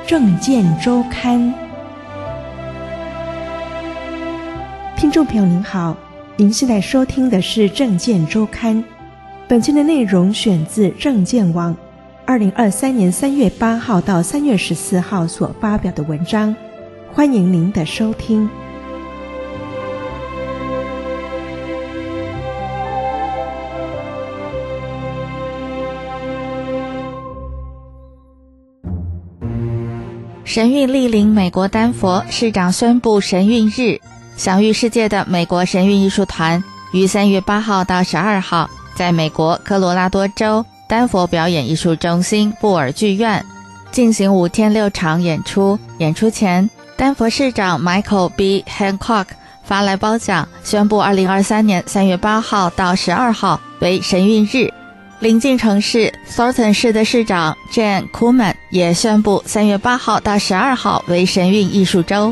政见周刊。听众朋友您好，您现在收听的是政见周刊。本期的内容选自政见网2023年3月8号到3月14号所发表的文章，欢迎您的收听。 神韵莅临美国丹佛，市长宣布神韵日。享誉世界的美国神韵艺术团于3月8号到12号在美国科罗拉多州丹佛表演艺术中心布尔剧院进行5天6场演出。演出前，丹佛市长 Michael B. Hancock 发来褒奖，宣布2023年3月8号到12号为神韵日。邻近城市 Thornton 市的市长 Jane Kuhlman 也宣布3月8号到12号为神韵艺术周。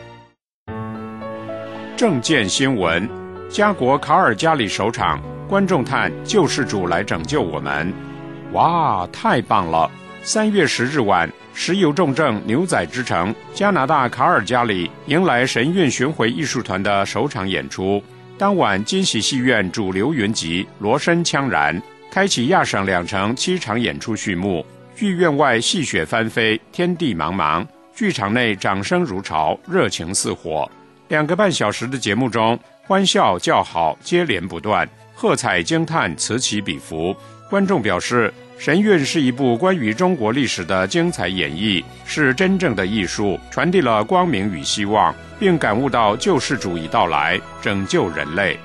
政见新闻：加国卡尔加里首场，观众叹救世主来拯救我们。哇，太棒了！3月10日晚，石油重镇牛仔之城加拿大卡尔加里迎来神韵巡回艺术团的首场演出。当晚，金喜戏院主流云集，锣声锵然，开启亚省2城7场演出序幕。剧院外细雪翻飞，天地茫茫，剧场内掌声如潮，热情似火。2个半小时的节目中，欢笑叫好接连不断，喝彩惊叹此起彼伏。观众表示，神韵是一部关于中国历史的精彩演绎，是真正的艺术，传递了光明与希望，并感悟到救世主已到来，拯救人类。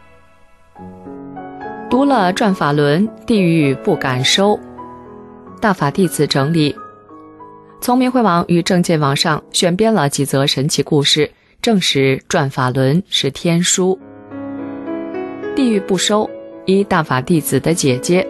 读了转法轮，地狱不敢收。大法弟子整理，从明慧网与政见网上选编了几则神奇故事，证实转法轮是天书。地狱不收，一大法弟子的姐姐。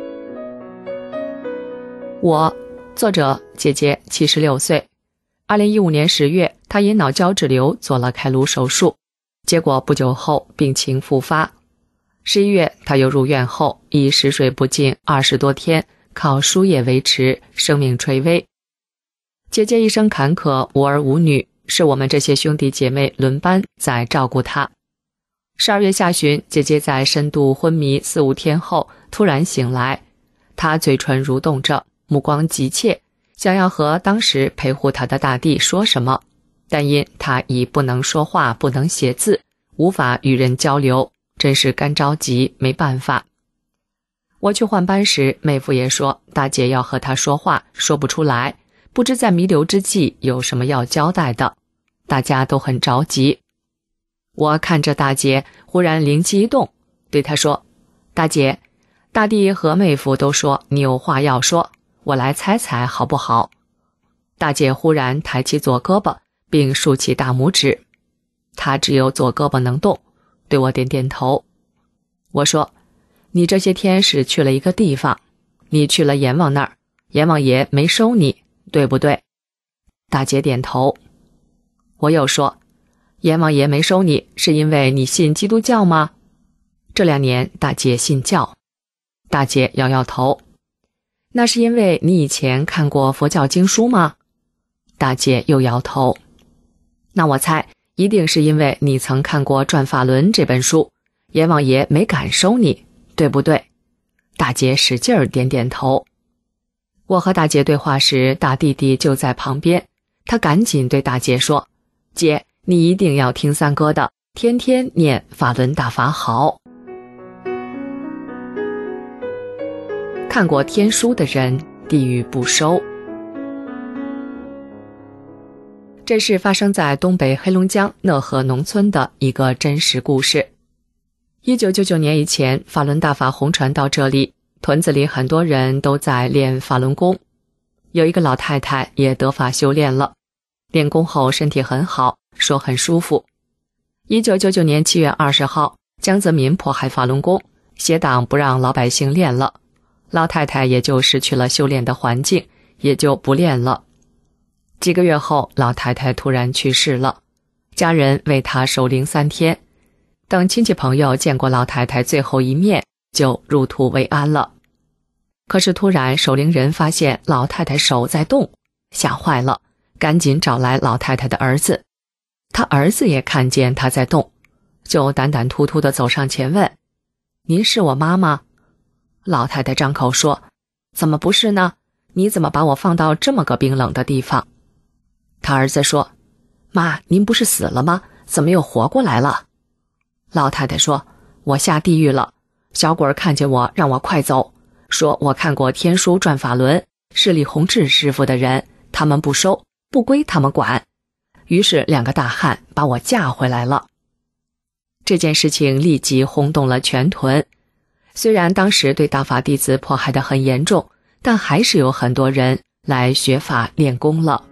我，作者，姐姐76岁。2015年10月，她因脑胶质瘤做了开颅手术，结果不久后病情复发。11月，她又入院后，已食水不进20多天，靠输液维持，生命垂危。姐姐一生坎坷，无儿无女，是我们这些兄弟姐妹轮班在照顾她。12月下旬，姐姐在深度昏迷4、5天后突然醒来，她嘴唇蠕动着，目光急切，想要和当时陪护她的大弟说什么，但因她已不能说话，不能写字，无法与人交流，真是干着急，没办法。我去换班时，妹夫也说大姐要和她说话，说不出来，不知在弥留之际有什么要交代的，大家都很着急。我看着大姐，忽然灵机一动，对她说：大姐，大弟和妹夫都说你有话要说，我来猜猜好不好？大姐忽然抬起左胳膊，并竖起大拇指，她只有左胳膊能动，对我点点头。我说：你这些天是去了一个地方，你去了阎王那儿，阎王爷没收你，对不对？大姐点头。我又说：阎王爷没收你，是因为你信基督教吗？这2年大姐信教。大姐摇摇头。那是因为你以前看过佛教经书吗？大姐又摇头。那我猜一定是因为你曾看过《转法轮》这本书，阎王爷没敢收你，对不对？大姐使劲儿点点头。我和大姐对话时，大弟弟就在旁边，他赶紧对大姐说：姐，你一定要听三哥的，天天念法轮大法好。看过天书的人，地狱不收。这是发生在东北黑龙江讷河农村的一个真实故事。1999年以前，法轮大法红传到这里，屯子里很多人都在练法轮功。有一个老太太也得法修炼了，练功后身体很好，说很舒服。1999年7月20号，江泽民迫害法轮功，协党不让老百姓练了，老太太也就失去了修炼的环境，也就不练了。几个月后，老太太突然去世了，家人为她守灵3天，等亲戚朋友见过老太太最后一面，就入土为安了。可是突然守灵人发现老太太手在动，吓坏了， 赶紧找来老太太的儿子。他儿子也看见他在动，就胆胆突突地走上前问：您是我妈吗？老太太张口说：怎么不是呢？你怎么把我放到这么个冰冷的地方？他儿子说：妈，您不是死了吗？怎么又活过来了？老太太说：我下地狱了，小鬼看见我让我快走，说我看过天书转法轮，是李洪志师傅的人，他们不收，不归他们管。于是2个大汉把我嫁回来了。这件事情立即轰动了全屯，虽然当时对大法弟子迫害得很严重，但还是有很多人来学法练功了。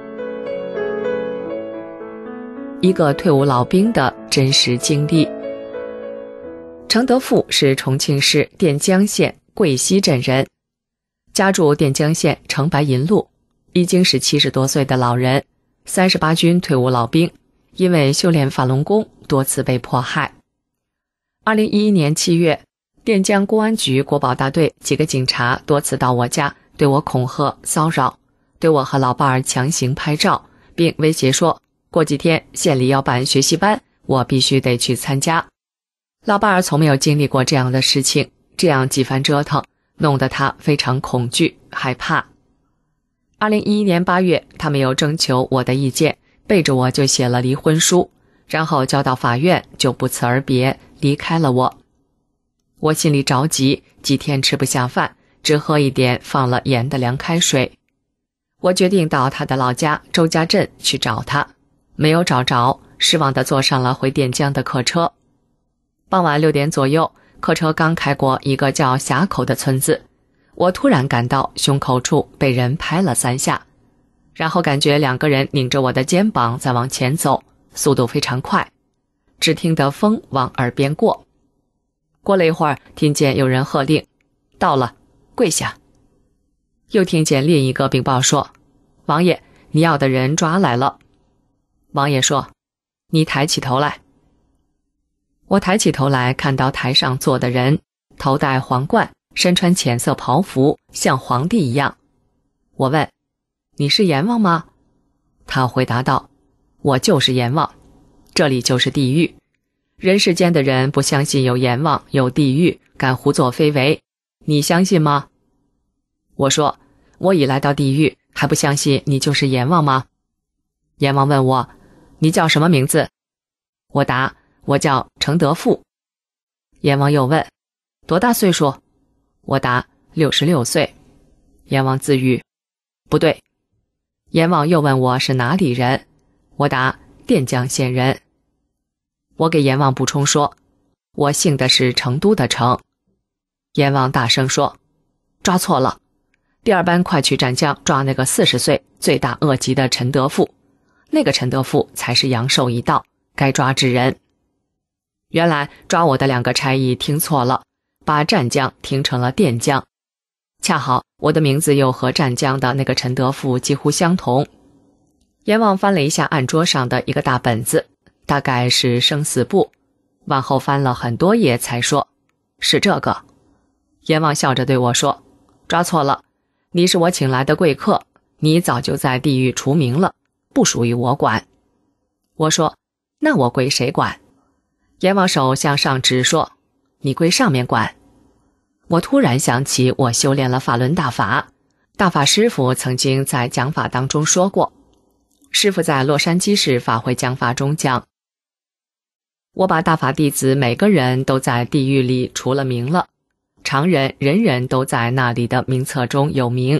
一个退伍老兵的真实经历。程德富是重庆市垫江县桂溪镇人，家住垫江县城白银路，已经是70多岁的老人，38军退伍老兵，因为修炼法轮功多次被迫害。2011年7月，垫江公安局国保大队几个警察多次到我家对我恐吓骚扰，对我和老伴儿强行拍照，并威胁说过几天县里要办学习班，我必须得去参加。老伴儿从没有经历过这样的事情，这样几番折腾弄得他非常恐惧害怕。2011年8月，他没有征求我的意见，背着我就写了离婚书，然后交到法院，就不辞而别离开了我。我心里着急，几天吃不下饭，只喝一点放了盐的凉开水。我决定到他的老家周家镇去找他，没有找着，失望地坐上了回垫江的客车。傍晚6点左右，客车刚开过一个叫峡口的村子，我突然感到胸口处被人拍了3下，然后感觉2个人拧着我的肩膀在往前走，速度非常快，只听得风往耳边过。过了一会儿，听见有人喝令：到了，跪下。又听见另一个禀报说：王爷，你要的人抓来了。王爷说：你抬起头来。我抬起头来，看到台上坐的人头戴皇冠，身穿浅色袍服，像皇帝一样。我问：你是阎王吗？他回答道：我就是阎王，这里就是地狱，人世间的人不相信有阎王有地狱，敢胡作非为，你相信吗？我说：我已来到地狱，还不相信你就是阎王吗？阎王问我：你叫什么名字？我答：我叫程德富。阎王又问：多大岁数？我答：66岁。阎王自语：不对。阎王又问我是哪里人，我答：垫江县人。我给阎王补充说：我姓的是成都的成。阎王大声说：抓错了，第2班快去湛江抓那个40岁罪大恶极的陈德富，那个陈德富才是阳寿已到，该抓之人。原来抓我的2个差役听错了，把湛江听成了垫江，恰好我的名字又和湛江的那个陈德富几乎相同。阎王翻了一下案桌上的一个大本子，大概是生死簿，往后翻了很多页才说：是这个。阎王笑着对我说：抓错了，你是我请来的贵客，你早就在地狱除名了，不属于我管。我说：那我归谁管？阎王手向上指说：你归上面管。我突然想起我修炼了法轮大法，大法师父曾经在讲法当中说过，师父在洛杉矶市法会讲法中讲，我把大法弟子每个人都在地狱里除了名了，常人人人都在那里的名册中有名。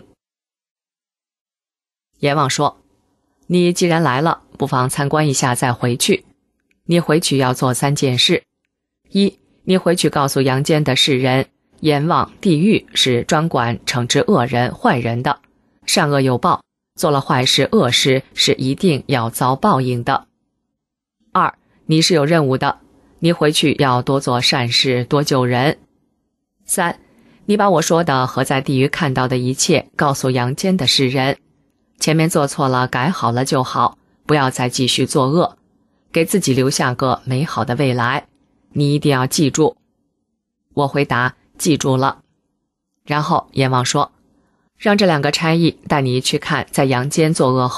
阎王说：你既然来了，不妨参观一下再回去。你回去要做3件事：一，你回去告诉阳间的世人，阎王地狱是专管惩治恶人坏人的，善恶有报，做了坏事恶事是一定要遭报应的。2，你是有任务的，你回去要多做善事，多救人。3，你把我说的和在地狱看到的一切告诉阳间的世人，前面做错了改好了就好，不要再继续作恶，给自己留下个美好的未来，你一定要记住。我回答：记住了。然后阎王说：让这2个差役带你去看在阳间作恶后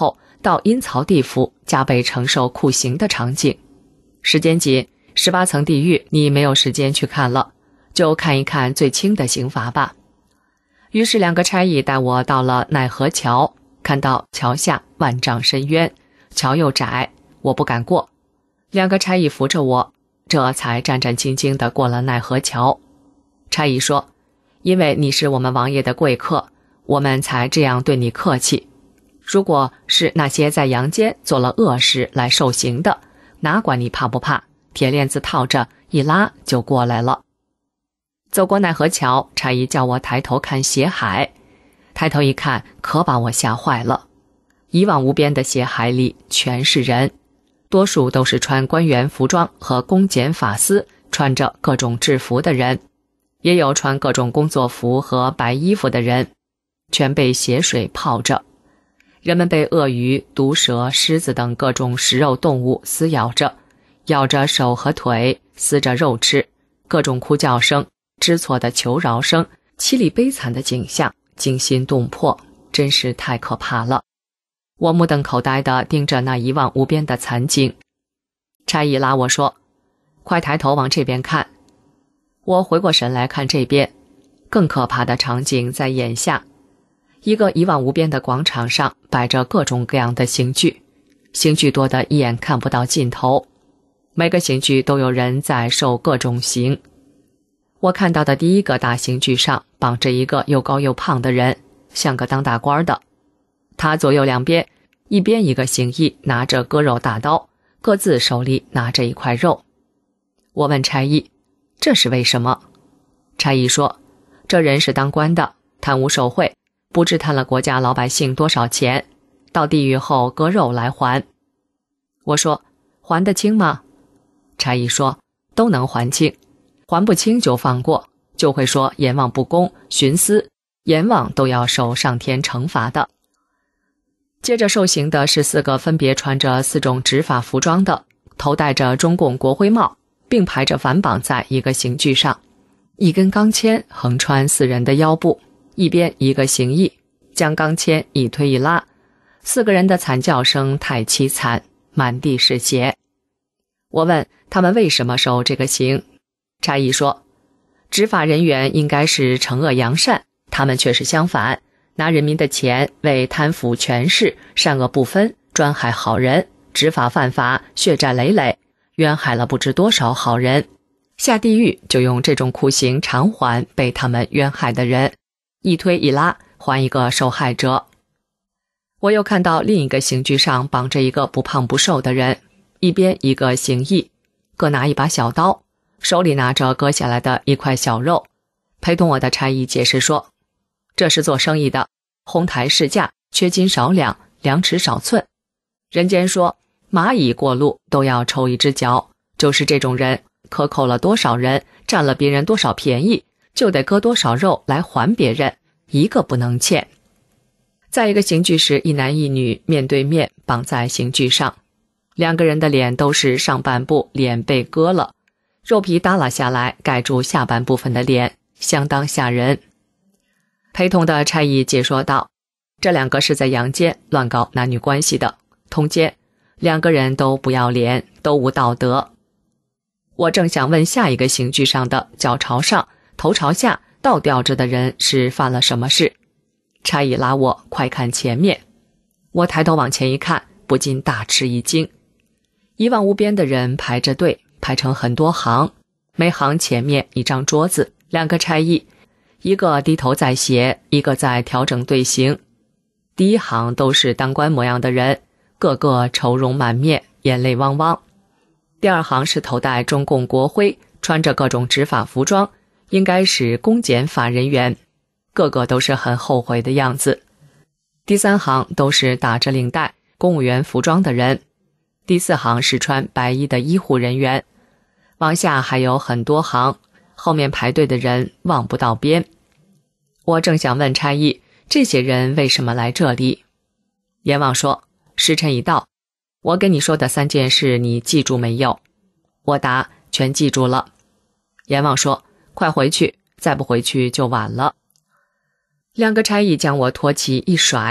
到阴曹地府加倍承受酷刑的场景。时间紧，18层地狱你没有时间去看了，就看一看最轻的刑罚吧。于是2个差役带我到了奈何桥，看到桥下万丈深渊，桥又窄，我不敢过。2个差役扶着我，这才战战兢兢地过了奈何桥。差役说，因为你是我们王爷的贵客，我们才这样对你客气。如果是那些在阳间做了恶事来受刑的，哪管你怕不怕，铁链子套着一拉就过来了。走过奈何桥，差役叫我抬头看血海，抬头一看，可把我吓坏了。一望无边的血海里全是人，多数都是穿官员服装和公检法司，穿着各种制服的人，也有穿各种工作服和白衣服的人，全被血水泡着。人们被鳄鱼、毒蛇、狮子等各种食肉动物撕咬着，咬着手和腿，撕着肉吃，各种哭叫声，知错的求饶声，凄厉悲惨的景象，惊心动魄，真是太可怕了。我目瞪口呆地盯着那一望无边的惨景。差役拉我说，快抬头往这边看。我回过神来看这边，更可怕的场景在眼下。一个一望无边的广场上摆着各种各样的刑具，刑具多得一眼看不到尽头，每个刑具都有人在受各种刑。我看到的第一个大刑具上绑着一个又高又胖的人，像个当大官的。他左右两边，一边一个刑役拿着割肉大刀，各自手里拿着一块肉。我问差役，这是为什么？差役说，这人是当官的，贪污受贿，不知贪了国家老百姓多少钱，到地狱后割肉来还。我说，还得清吗？差役说，都能还清，还不清就放过，就会说阎王不公，徇私，阎王都要受上天惩罚的。接着受刑的是4个分别穿着4种执法服装的，头戴着中共国徽帽，并排着反绑在一个刑具上，一根钢钎横穿4人的腰部，一边一个刑役将钢钎一推一拉，4个人的惨叫声太凄惨，满地是血。我问他们为什么受这个刑，差役说，执法人员应该是惩恶扬善，他们却是相反，拿人民的钱为贪腐权势，善恶不分，专害好人，执法犯法，血债累累，冤害了不知多少好人，下地狱就用这种酷刑偿还被他们冤害的人，一推一拉还一个受害者。我又看到另一个刑具上绑着一个不胖不瘦的人，一边一个刑役，各拿一把小刀，手里拿着割下来的一块小肉。陪同我的差役解释说，这是做生意的，哄抬市价，缺斤少两，量尺少寸。人间说，蚂蚁过路都要抽一只脚，就是这种人，克扣了多少人，占了别人多少便宜，就得割多少肉来还别人，一个不能欠。在一个刑具是一男一女面对面绑在刑具上，2个人的脸都是上半部脸被割了，肉皮耷拉下来盖住下半部分的脸，相当吓人。陪同的差役解说道，这2个是在阳间乱搞男女关系的，通奸，2个人都不要脸，都无道德。我正想问下一个刑具上的脚朝上头朝下倒吊着的人是犯了什么事，差役拉我快看前面。我抬头往前一看，不禁大吃一惊，一望无边的人排着队，排成很多行，每行前面一张桌子，2个差役，一个低头在写，一个在调整队形。第一行都是当官模样的人，个个愁容满面，眼泪汪汪。第2行是头戴中共国徽，穿着各种执法服装，应该是公检法人员，个个都是很后悔的样子。第3行都是打着领带公务员服装的人，第4行是穿白衣的医护人员，往下还有很多行，后面排队的人望不到边。我正想问差役，这些人为什么来这里？阎王说，时辰已到，我跟你说的3件事你记住没有？我答，全记住了。阎王说，快回去，再不回去就晚了。2个差役将我托起一甩，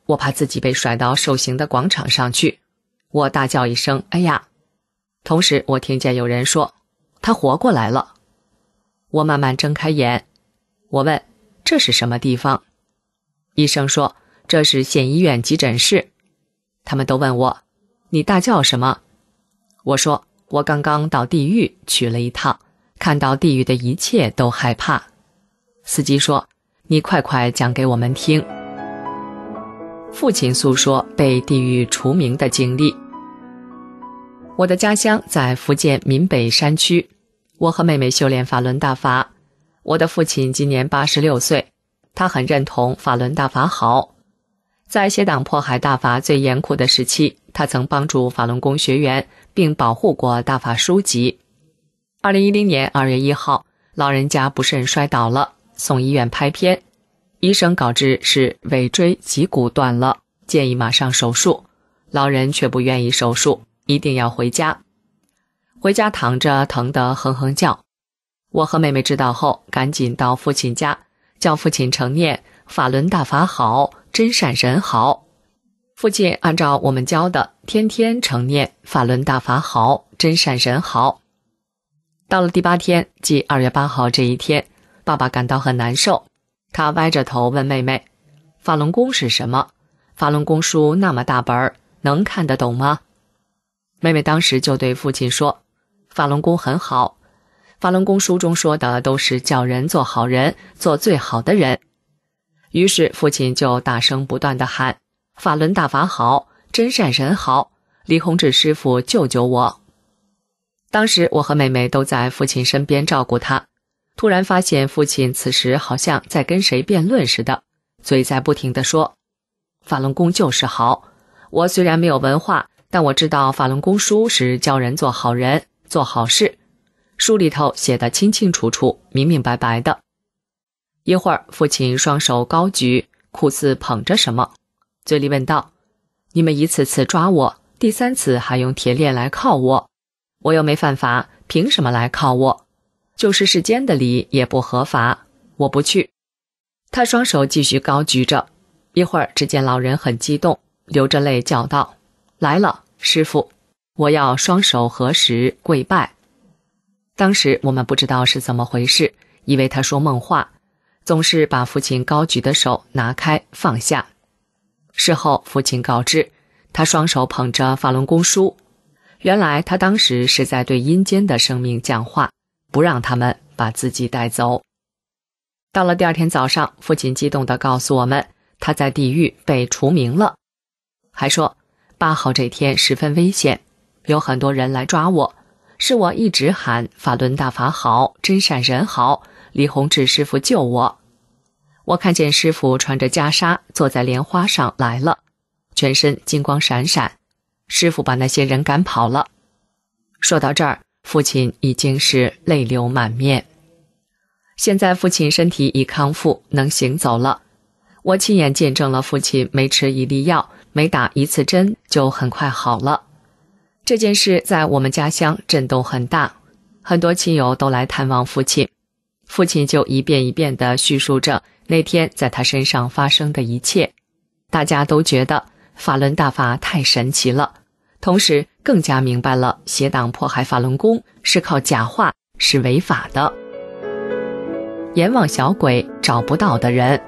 我怕自己被甩到受刑的广场上去，我大叫一声哎呀，同时我听见有人说他活过来了。我慢慢睁开眼，我问这是什么地方？医生说这是县医院急诊室。他们都问我你大叫什么？我说我刚刚到地狱去了一趟，看到地狱的一切都害怕。司机说你快快讲给我们听。父亲诉说被地狱除名的经历。我的家乡在福建闽北山区，我和妹妹修炼法轮大法。我的父亲今年86岁，他很认同法轮大法好。在邪党迫害大法最严酷的时期，他曾帮助法轮功学员，并保护过大法书籍。2010年2月1号，老人家不慎摔倒了，送医院拍片，医生告知是尾椎脊骨断了，建议马上手术。老人却不愿意手术，一定要回家。回家躺着疼得哼哼叫。我和妹妹知道后，赶紧到父亲家，叫父亲承念法轮大法好，真善神好。父亲按照我们教的，天天承念法轮大法好，真善神好。到了第8天，即2月8号这一天，爸爸感到很难受，他歪着头问妹妹，法轮功是什么？法轮功书那么大本，能看得懂吗？妹妹当时就对父亲说，法轮功很好，法轮功书中说的都是叫人做好人，做最好的人。于是父亲就大声不断地喊，法轮大法好，真善神好，李洪志师傅救救我。当时我和妹妹都在父亲身边照顾他，突然发现父亲此时好像在跟谁辩论似的，嘴在不停地说，法轮功就是好，我虽然没有文化，但我知道法轮功书是教人做好人，做好事，书里头写得清清楚楚，明明白白的。一会儿父亲双手高举，酷似捧着什么，嘴里问道，你们一次次抓我，第3次还用铁链来铐我，我又没犯法，凭什么来铐我？就是世间的礼也不合法，我不去。他双手继续高举着，一会儿只见老人很激动，流着泪叫道，来了，师父，我要双手合十跪拜。当时我们不知道是怎么回事，以为他说梦话，总是把父亲高举的手拿开放下。事后父亲告知，他双手捧着法轮功书，原来他当时是在对阴间的生命讲话，不让他们把自己带走。到了第2天早上，父亲激动地告诉我们，他在地狱被除名了，还说8号这天十分危险，有很多人来抓我，是我一直喊法轮大法好，真善人好，李洪志师傅救我。我看见师傅穿着袈裟坐在莲花上来了，全身金光闪闪，师傅把那些人赶跑了。说到这儿，父亲已经是泪流满面。现在父亲身体已康复，能行走了。我亲眼见证了父亲没吃1粒药，没打1次针就很快好了。这件事在我们家乡震动很大，很多亲友都来探望父亲，父亲就一遍一遍地叙述着那天在他身上发生的一切。大家都觉得法轮大法太神奇了，同时更加明白了邪党迫害法轮功是靠假话，是违法的。阎王小鬼找不到的人。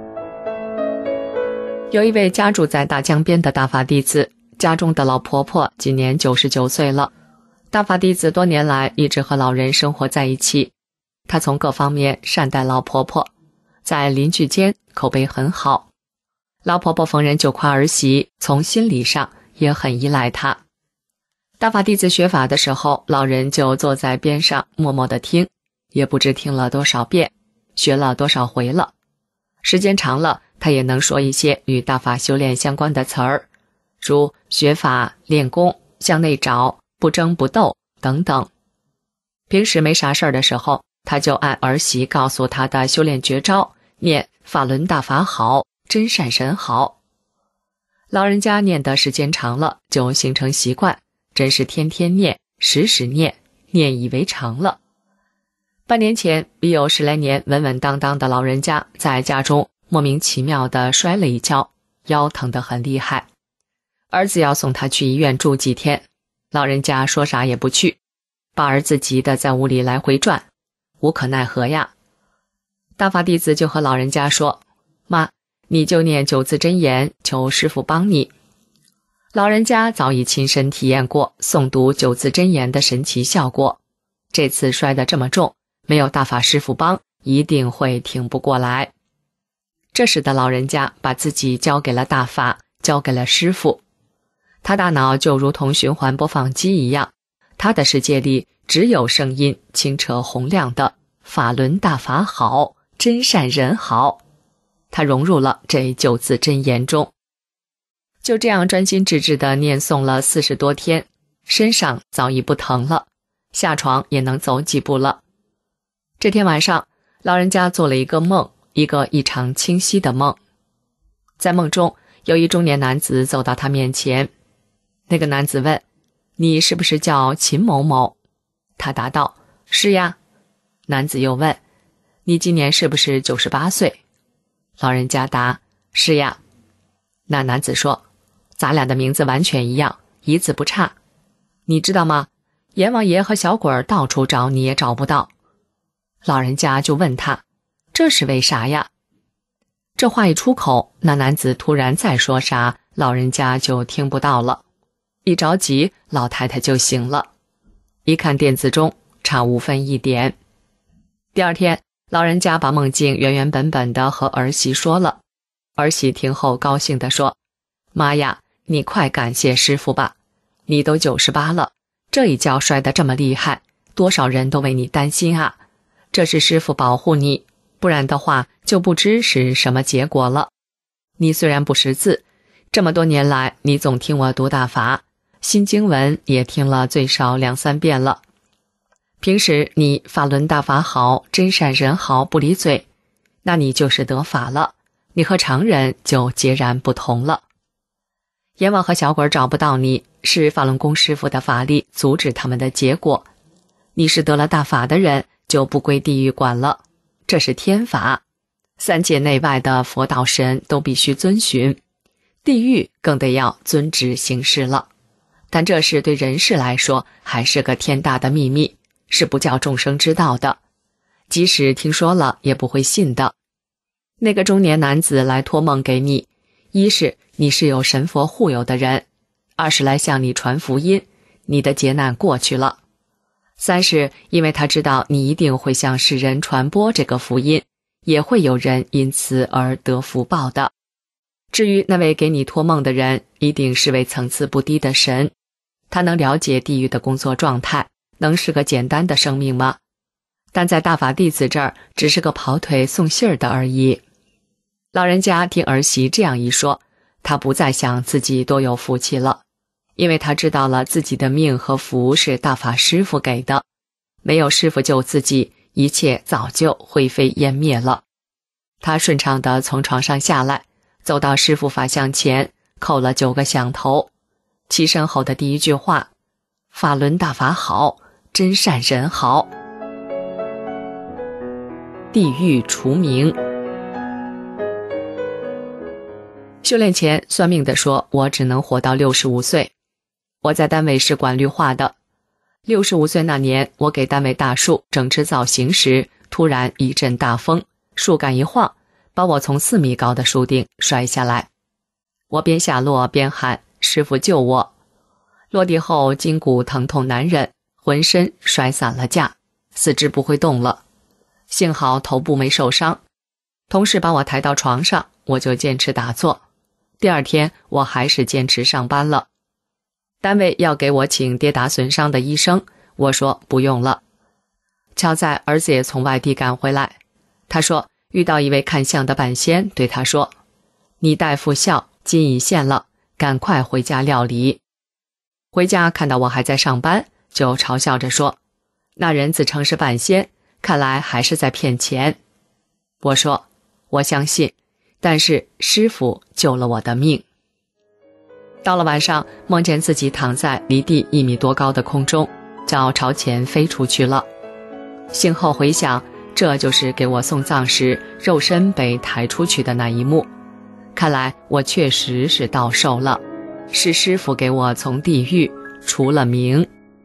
有一位家住在大江边的大法弟子，家中的老婆婆今年99岁了。大法弟子多年来一直和老人生活在一起，他从各方面善待老婆婆，在邻居间口碑很好。老婆婆逢人就夸儿媳，从心理上也很依赖她。大法弟子学法的时候，老人就坐在边上默默地听，也不知听了多少遍，学了多少回了。时间长了，他也能说一些与大法修炼相关的词儿，如学法、练功、向内找、不争不斗等等。平时没啥事儿的时候，他就按儿媳告诉他的修炼绝招，念法轮大法好，真善神好。老人家念的时间长了，就形成习惯，真是天天念，时时念，念以为常了。半年前，已有10来年稳稳当当的老人家在家中莫名其妙地摔了一跤， 腰疼得很厉害。儿子要送他去医院住几天，老人家说啥也不去，把儿子急得在屋里来回转，无可奈何呀。大法弟子就和老人家说，妈，你就念9字真言，求师父帮你。老人家早已亲身体验过诵读9字真言的神奇效果，这次摔得这么重，没有大法师父帮，一定会挺不过来。这使得老人家把自己交给了大法，交给了师父。他大脑就如同循环播放机一样，他的世界里只有声音清澈洪亮的法轮大法好，真善人好。他融入了这9字真言中，就这样专心致志地念诵了40多天，身上早已不疼了，下床也能走几步了。这天晚上，老人家做了一个梦，一个异常清晰的梦。在梦中，有一中年男子走到他面前，那个男子问，你是不是叫秦某某？他答道，是呀。男子又问，你今年是不是98岁？老人家答，是呀。那男子说，咱俩的名字完全一样，一字不差。你知道吗？阎王爷和小鬼儿到处找你也找不到。老人家就问他，这是为啥呀？这话一出口，那男子突然再说啥，老人家就听不到了。一着急，老太太就醒了，一看电子钟，差5分1点。第二天，老人家把梦境原原本本的和儿媳说了。儿媳听后高兴地说，妈呀，你快感谢师父吧，你都98了，这一觉摔得这么厉害，多少人都为你担心啊，这是师父保护你，不然的话就不知是什么结果了。你虽然不识字，这么多年来你总听我读大法，新经文也听了最少2、3遍了。平时你法轮大法好，真善人好不离嘴，那你就是得法了，你和常人就截然不同了。阎王和小鬼找不到你，是法轮功师父的法力阻止他们的结果。你是得了大法的人，就不归地狱管了，这是天法，3界内外的佛道神都必须遵循，地狱更得要遵旨行事了。但这事对人世来说还是个天大的秘密，是不叫众生知道的，即使听说了也不会信的。那个中年男子来托梦给你，一是你是有神佛护佑的人，二是来向你传福音，你的劫难过去了，三是因为他知道你一定会向世人传播这个福音，也会有人因此而得福报的。至于那位给你托梦的人，一定是位层次不低的神，他能了解地狱的工作状态，能是个简单的生命吗？但在大法弟子这儿，只是个跑腿送信儿的而已。老人家听儿媳这样一说，他不再想自己多有福气了，因为他知道了自己的命和福是大法师父给的，没有师父救自己，一切早就灰飞烟灭了。他顺畅地从床上下来，走到师父法像前，叩了9个响头，起身后的第一句话，法轮大法好，真善人好，地狱除名。修炼前算命的说我只能活到65岁，我在单位是管绿化的。65岁那年，我给单位大树整治造型时，突然一阵大风，树干一晃，把我从4米高的树顶摔下来。我边下落边喊，师父救我。落地后筋骨疼痛难忍，浑身摔散了架，四肢不会动了。幸好头部没受伤，同事把我抬到床上，我就坚持打坐。第二天我还是坚持上班了。单位要给我请跌打损伤的医生，我说不用了。巧在儿子也从外地赶回来，他说遇到一位看相的半仙，对他说，你大夫笑，筋已现了，赶快回家料理。回家看到我还在上班，就嘲笑着说，那人自称是半仙，看来还是在骗钱。我说我相信，但是师父救了我的命。到了晚上，梦见自己躺在离地1米多高的空中，脚朝前飞出去了。醒后回想，这就是给我送葬时肉身被抬出去的那一幕。 看来我确实是到手了，是师父给我从地狱除了名。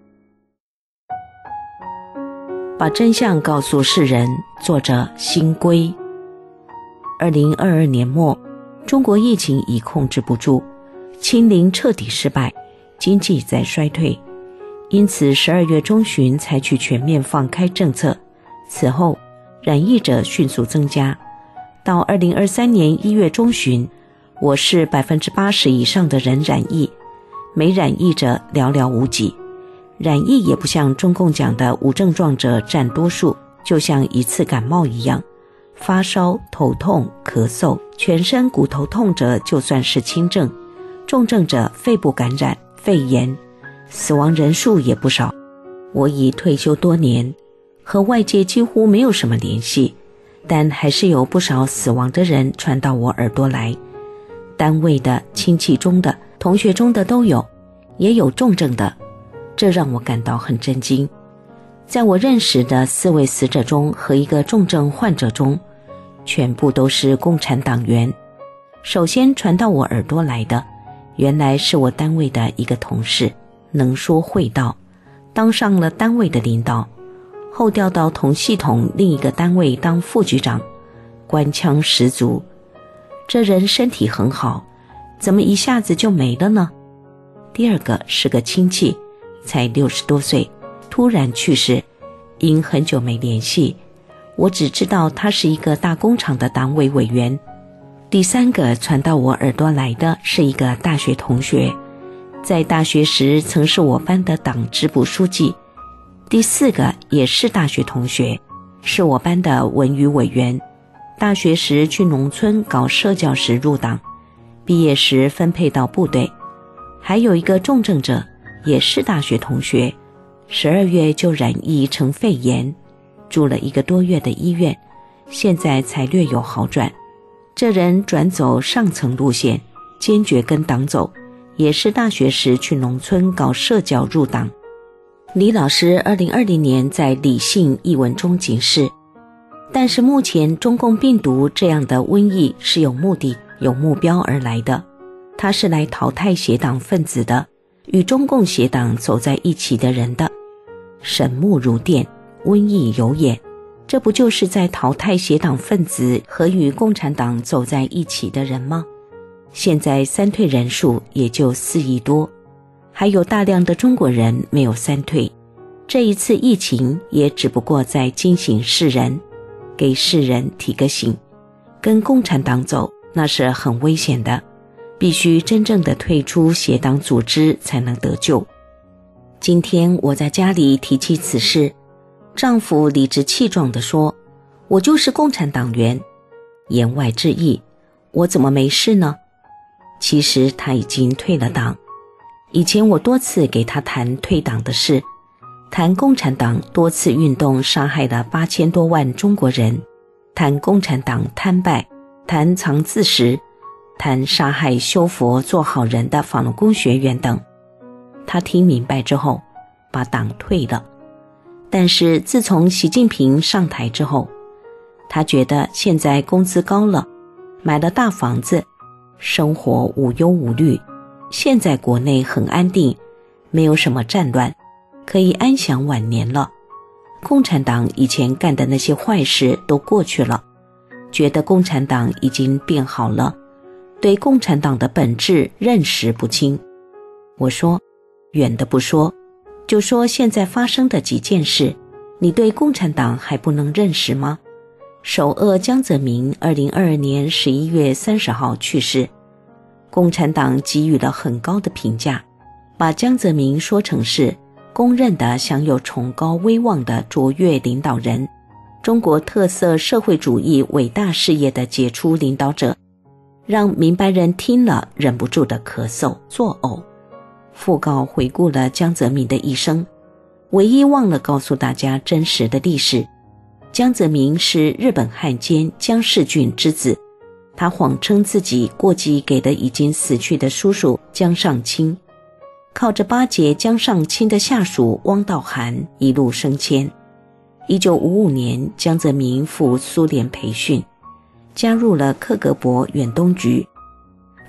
把真相告诉世人，作者新归。2022年末，中国疫情已控制不住，清零彻底失败，经济在衰退，因此12月中旬采取全面放开政策。此后染疫者迅速增加，到2023年1月中旬，我市80%以上的人染疫，没染疫者寥寥无几。染疫也不像中共讲的无症状者占多数，就像一次感冒一样，发烧、头痛、咳嗽、全身骨头痛者就算是轻症，重症者肺部感染、肺炎，死亡人数也不少。我已退休多年，和外界几乎没有什么联系，但还是有不少死亡的人传到我耳朵来，单位的、亲戚中的、同学中的都有，也有重症的，这让我感到很震惊。在我认识的4位死者中和1个重症患者中，全部都是共产党员。首先传到我耳朵来的，原来是我单位的一个同事，能说会道，当上了单位的领导，后调到同系统另一个单位当副局长，官腔十足。这人身体很好，怎么一下子就没了呢？第二个是个亲戚，才60多岁，突然去世，因很久没联系，我只知道他是一个大工厂的党委委员。第三个传到我耳朵来的是一个大学同学，在大学时曾是我班的党支部书记。第四个也是大学同学，是我班的文娱委员，大学时去农村搞社教时入党，毕业时分配到部队。还有一个重症者，也是大学同学，12月就染疫成肺炎，住了1个多月的医院，现在才略有好转。这人转走上层路线，坚决跟党走，也是大学时去农村搞社教入党。李老师2020年在理性一文中警示，但是目前中共病毒这样的瘟疫是有目的、有目标而来的，它是来淘汰邪党分子的，与中共邪党走在一起的人的。神目如电，瘟疫有眼，这不就是在淘汰邪党分子和与共产党走在一起的人吗？现在三退人数也就4亿多，还有大量的中国人没有三退。这一次疫情也只不过在惊醒世人，给世人提个醒，跟共产党走那是很危险的，必须真正的退出邪党组织才能得救。今天我在家里提起此事，丈夫理直气壮地说，我就是共产党员。言外之意，我怎么没事呢？其实他已经退了党。以前我多次给他谈退党的事，谈共产党多次运动杀害了8000多万中国人，谈共产党贪败，谈藏字石，谈杀害修佛做好人的法轮功学员等。他听明白之后，把党退了。但是自从习近平上台之后，他觉得现在工资高了，买了大房子，生活无忧无虑，现在国内很安定，没有什么战乱，可以安享晚年了。共产党以前干的那些坏事都过去了，觉得共产党已经变好了，对共产党的本质认识不清。我说，远的不说，就说现在发生的几件事，你对共产党还不能认识吗？首恶江泽民2022年11月30号去世，共产党给予了很高的评价，把江泽民说成是公认的享有崇高威望的卓越领导人，中国特色社会主义伟大事业的杰出领导者，让明白人听了忍不住的咳嗽作呕。讣告回顾了江泽民的一生，唯一忘了告诉大家真实的历史。江泽民是日本汉奸江世俊之子，他谎称自己过继给了已经死去的叔叔江上清，靠着巴结江上清的下属汪道涵一路升迁。1955年，江泽民赴苏联培训，加入了克格勃远东局，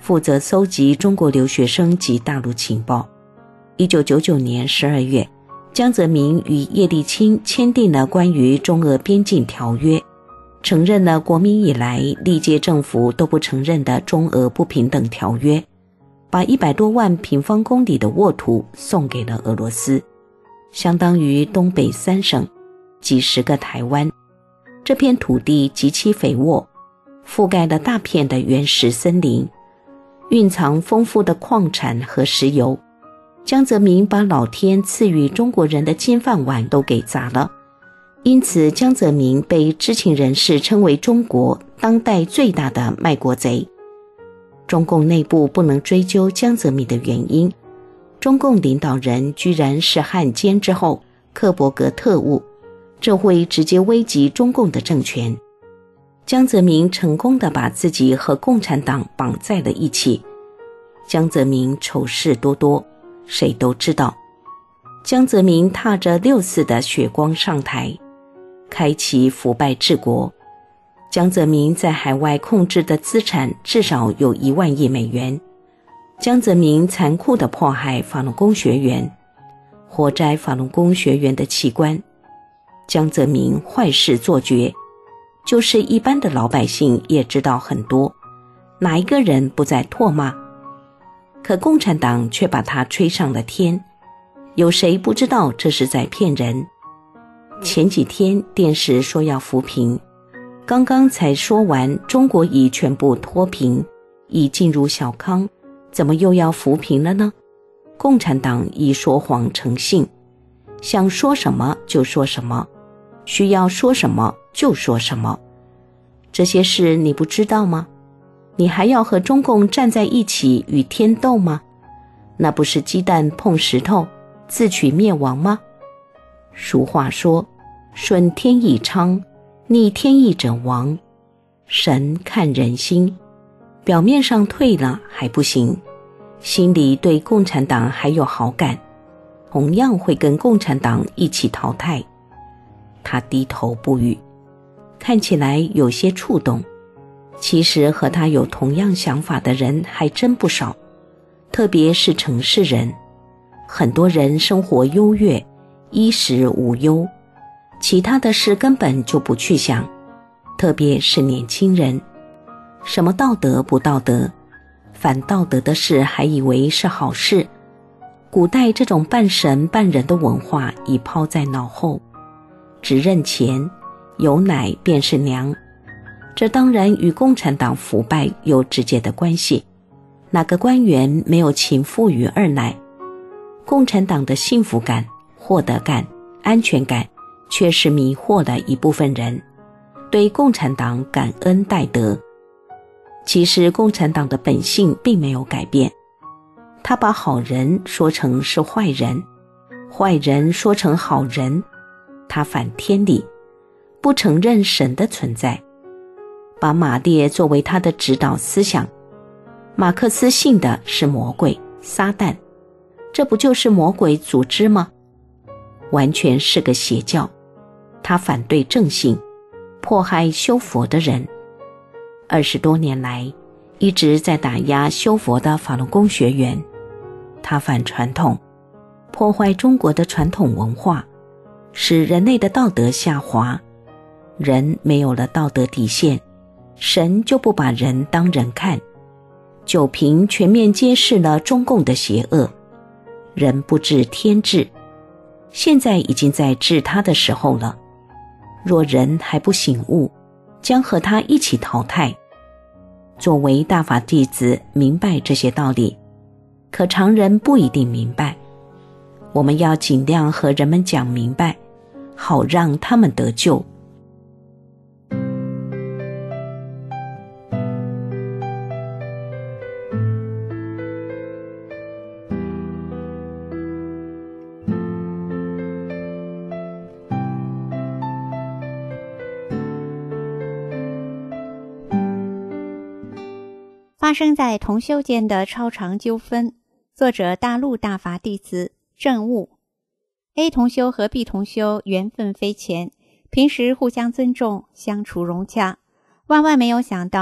负责搜集中国留学生及大陆情报。1999年12月，江泽民与叶利钦签订了关于中俄边境条约，承认了国民以来历届政府都不承认的中俄不平等条约，把100多万平方公里的沃土送给了俄罗斯，相当于东北3省，几十个台湾。这片土地极其肥沃，覆盖了大片的原始森林，蕴藏丰富的矿产和石油。江泽民把老天赐予中国人的金饭碗都给砸了，因此江泽民被知情人士称为中国当代最大的卖国贼。中共内部不能追究江泽民的原因，中共领导人居然是汉奸之后克伯格特务，这会直接危及中共的政权。江泽民成功地把自己和共产党绑在了一起。江泽民丑事多多，谁都知道。江泽民踏着6·4的血光上台，开启腐败治国。江泽民在海外控制的资产至少有1万亿美元。江泽民残酷地迫害法轮功学员，活摘法轮功学员的器官。江泽民坏事做绝，就是一般的老百姓也知道很多，哪一个人不在唾骂？可共产党却把他吹上了天，有谁不知道这是在骗人？前几天电视说要扶贫，刚刚才说完中国已全部脱贫，已进入小康，怎么又要扶贫了呢？共产党已说谎成性，想说什么就说什么，需要说什么就说什么。这些事你不知道吗？你还要和中共站在一起与天斗吗？那不是鸡蛋碰石头，自取灭亡吗？俗话说，顺天意昌，逆天意者亡。神看人心，表面上退了还不行，心里对共产党还有好感，同样会跟共产党一起淘汰。他低头不语，看起来有些触动。其实和他有同样想法的人还真不少，特别是城市人。很多人生活优越，衣食无忧，其他的事根本就不去想，特别是年轻人。什么道德不道德，反道德的事还以为是好事。古代这种半神半人的文化已抛在脑后，只认钱，有奶便是娘。这当然与共产党腐败有直接的关系，哪个官员没有情妇与二奶？共产党的幸福感、获得感、安全感却是迷惑了一部分人，对共产党感恩戴德。其实共产党的本性并没有改变，他把好人说成是坏人，坏人说成好人，他反天理，不承认神的存在，把马列作为他的指导思想。马克思信的是魔鬼撒旦，这不就是魔鬼组织吗？完全是个邪教。他反对正信，迫害修佛的人。20多年来一直在打压修佛的法轮功学员。他反传统，破坏中国的传统文化，使人类的道德下滑。人没有了道德底线，神就不把人当人看。九评全面揭示了中共的邪恶，人不治天治，现在已经在治他的时候了。若人还不醒悟，将和他一起淘汰。作为大法弟子，明白这些道理，可常人不一定明白。我们要尽量和人们讲明白，好让他们得救。 发生在同修间的超长纠纷，作者大陆大法弟子证悟。 A 同修和 B 同修缘分非浅，平时互相尊重，相处融洽。万万没有想到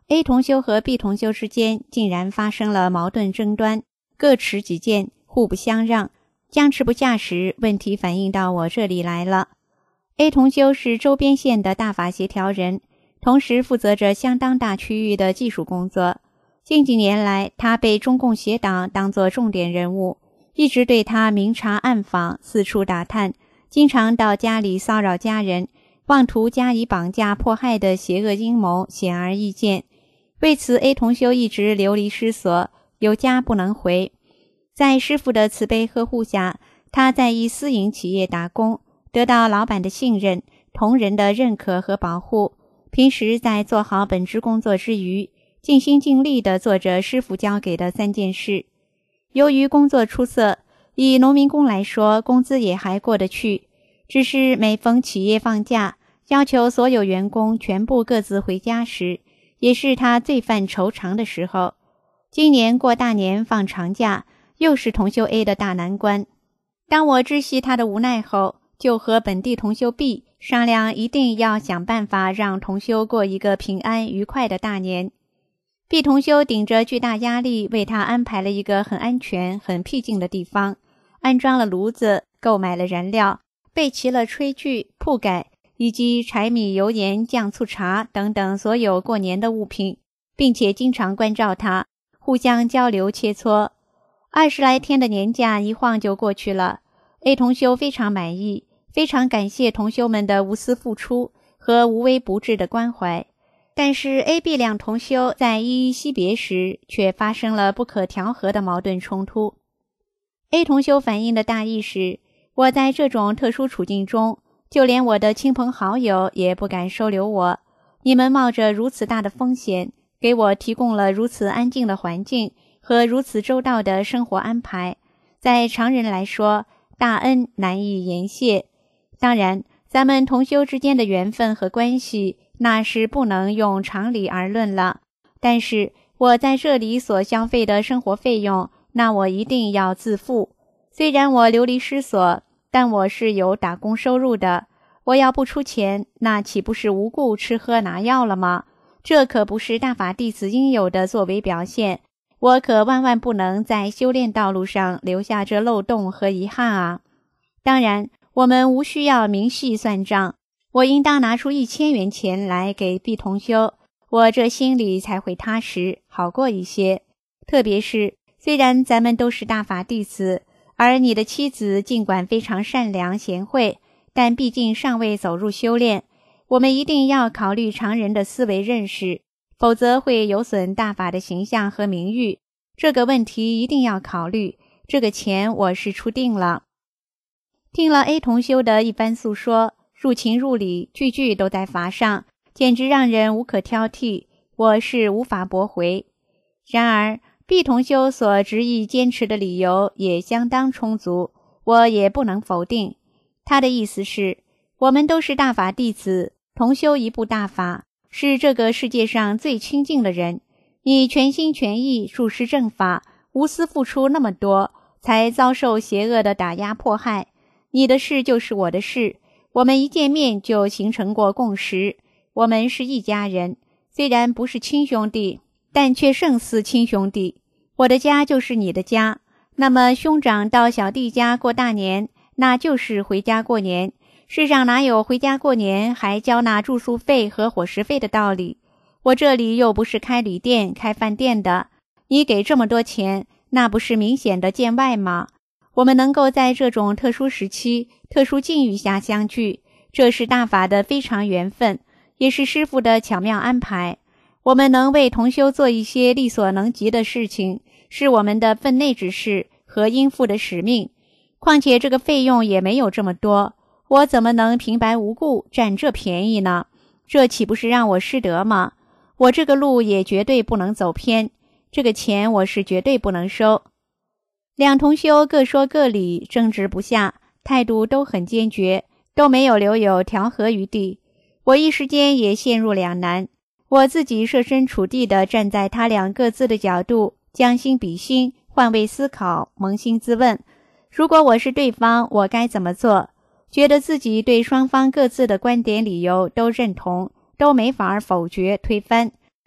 A 同修和 B 同修之间竟然发生了矛盾争端，各持己见，互不相让，僵持不下时，问题反映到我这里来了。A 同修是周边县的大法协调人，同时负责着相当大区域的技术工作。近几年来，他被中共协党当作重点人物，一直对他明察暗访，四处打探，经常到家里骚扰家人，妄图加以绑架迫害的邪恶阴谋显而易见。为此 A 同修一直流离失所，有家不能回。在师父的慈悲呵护下，他在一私营企业打工，得到老板的信任，同仁的认可和保护。平时在做好本职工作之余，尽心尽力地做着师父交给的3件事。由于工作出色，以农民工来说，工资也还过得去。只是每逢企业放假，要求所有员工全部各自回家时，也是他最犯愁肠的时候。今年过大年放长假，又是同修 A 的大难关。当我知悉他的无奈后，就和本地同修 B 商量，一定要想办法让同修过一个平安愉快的大年。B 同修顶着巨大压力，为他安排了一个很安全、很僻静的地方，安装了炉子，购买了燃料，备齐了炊具、铺盖以及柴米油盐酱醋茶等等所有过年的物品，并且经常关照他，互相交流切磋。20来天的年假一晃就过去了。A 同修非常满意，非常感谢同修们的无私付出和无微不至的关怀。但是 A、B 两同修在依依惜别时，却发生了不可调和的矛盾冲突。A 同修反映的大意是，我在这种特殊处境中，就连我的亲朋好友也不敢收留我。你们冒着如此大的风险，给我提供了如此安静的环境和如此周到的生活安排，在常人来说，大恩难以言谢。当然，咱们同修之间的缘分和关系，那是不能用常理而论了。但是我在这里所消费的生活费用，那我一定要自负。虽然我流离失所，但我是有打工收入的。我要不出钱，那岂不是无故吃喝拿药了吗？这可不是大法弟子应有的作为表现。我可万万不能在修炼道路上留下这漏洞和遗憾啊！当然，我们无需要明细算账，我应当拿出1000元钱来给 B 同修，我这心里才会踏实，好过一些。特别是，虽然咱们都是大法弟子，而你的妻子尽管非常善良贤惠，但毕竟尚未走入修炼，我们一定要考虑常人的思维认识，否则会有损大法的形象和名誉。这个问题一定要考虑，这个钱我是出定了。听了 A 同修的一番诉说，入情入理，句句都在法上，简直让人无可挑剔，我是无法驳回。然而 B 同修所执意坚持的理由也相当充足，我也不能否定。他的意思是，我们都是大法弟子，同修一部大法，是这个世界上最亲近的人。你全心全意注释正法，无私付出那么多，才遭受邪恶的打压迫害。你的事就是我的事，我们一见面就形成过共识，我们是一家人，虽然不是亲兄弟，但却胜似亲兄弟。我的家就是你的家，那么兄长到小弟家过大年，那就是回家过年。世上哪有回家过年还交纳住宿费和伙食费的道理？我这里又不是开旅店开饭店的，你给这么多钱，那不是明显的见外吗？我们能够在这种特殊时期特殊境遇下相聚，这是大法的非常缘分，也是师父的巧妙安排。我们能为同修做一些力所能及的事情，是我们的分内之事和应负的使命。况且这个费用也没有这么多，我怎么能平白无故占这便宜呢？这岂不是让我失德吗？我这个路也绝对不能走偏，这个钱我是绝对不能收。两同修各说各理，争执不下，态度都很坚决，都没有留有调和余地。我一时间也陷入两难，我自己设身处地地站在他俩各自的角度，将心比心，换位思考，扪心自问，如果我是对方，我该怎么做？觉得自己对双方各自的观点理由都认同，都没法否决推翻，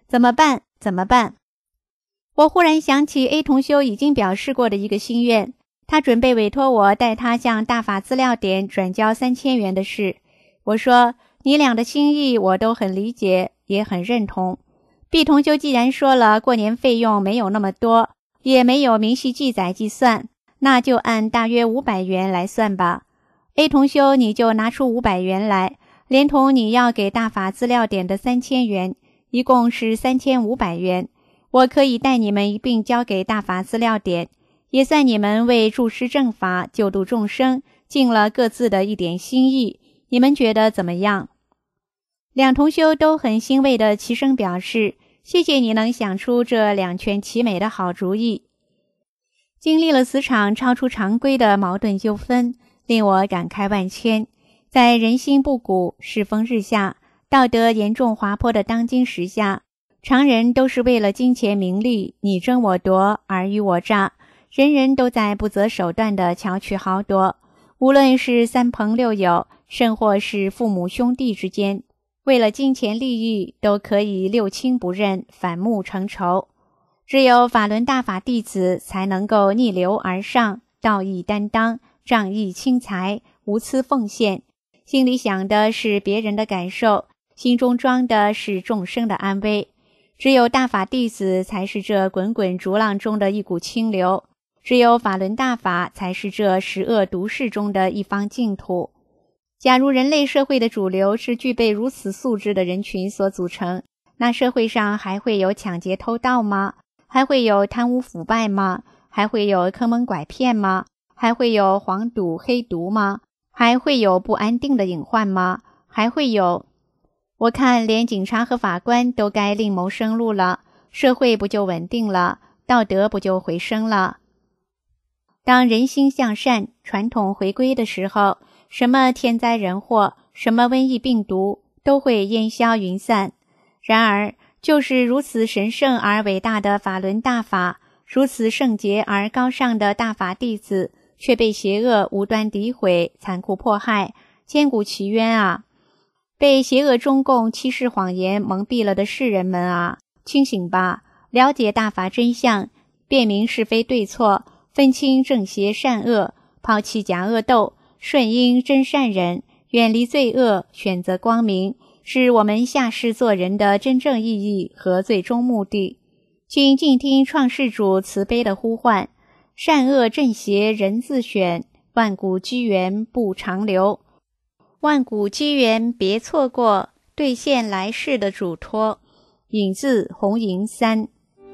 怎么办？怎么办？我忽然想起 A 同修已经表示过的一个心愿，他准备委托我代他向大法资料点转交3000元的事。我说，你俩的心意我都很理解，也很认同。B 同修既然说了过年费用没有那么多，也没有明细记载计算，那就按大约500元来算吧。A 同修，你就拿出500元来，连同你要给大法资料点的3000元，一共是3500元。我可以带你们一并交给大法资料点，也算你们为助施正法、救度众生尽了各自的一点心意，你们觉得怎么样？两同修都很欣慰地齐声表示，谢谢你能想出这两全其美的好主意。经历了4场超出常规的矛盾纠纷，令我感慨万千。在人心不古、世风日下、道德严重滑坡的当今时下，常人都是为了金钱名利你争我夺、尔虞我诈，人人都在不择手段地巧取豪夺。无论是三朋六友，甚或是父母兄弟之间，为了金钱利益都可以六亲不认、反目成仇。只有法轮大法弟子才能够逆流而上，道义担当，仗义轻财，无私奉献，心里想的是别人的感受，心中装的是众生的安危。只有大法弟子才是这滚滚逐浪中的一股清流，只有法轮大法才是这十恶毒世中的一方净土。假如人类社会的主流是具备如此素质的人群所组成，那社会上还会有抢劫偷盗吗？还会有贪污腐败吗？还会有坑蒙拐骗吗？还会有黄赌黑毒吗？还会有不安定的隐患吗？还会有……我看连警察和法官都该另谋生路了，社会不就稳定了，道德不就回升了？当人心向善，传统回归的时候，什么天灾人祸，什么瘟疫病毒都会烟消云散。然而就是如此神圣而伟大的法轮大法，如此圣洁而高尚的大法弟子，却被邪恶无端诋毁、残酷迫害，千古奇冤啊！被邪恶中共欺世谎言蒙蔽了的世人们啊，清醒吧，了解大法真相，辨明是非对错，分清正邪善恶，抛弃假恶斗，顺应真善忍，远离罪恶，选择光明，是我们下世做人的真正意义和最终目的。请静听创世主慈悲的呼唤：善恶正邪人自选，万古机缘不长留。万古机缘别错过，兑现来世的嘱托。引自红银3。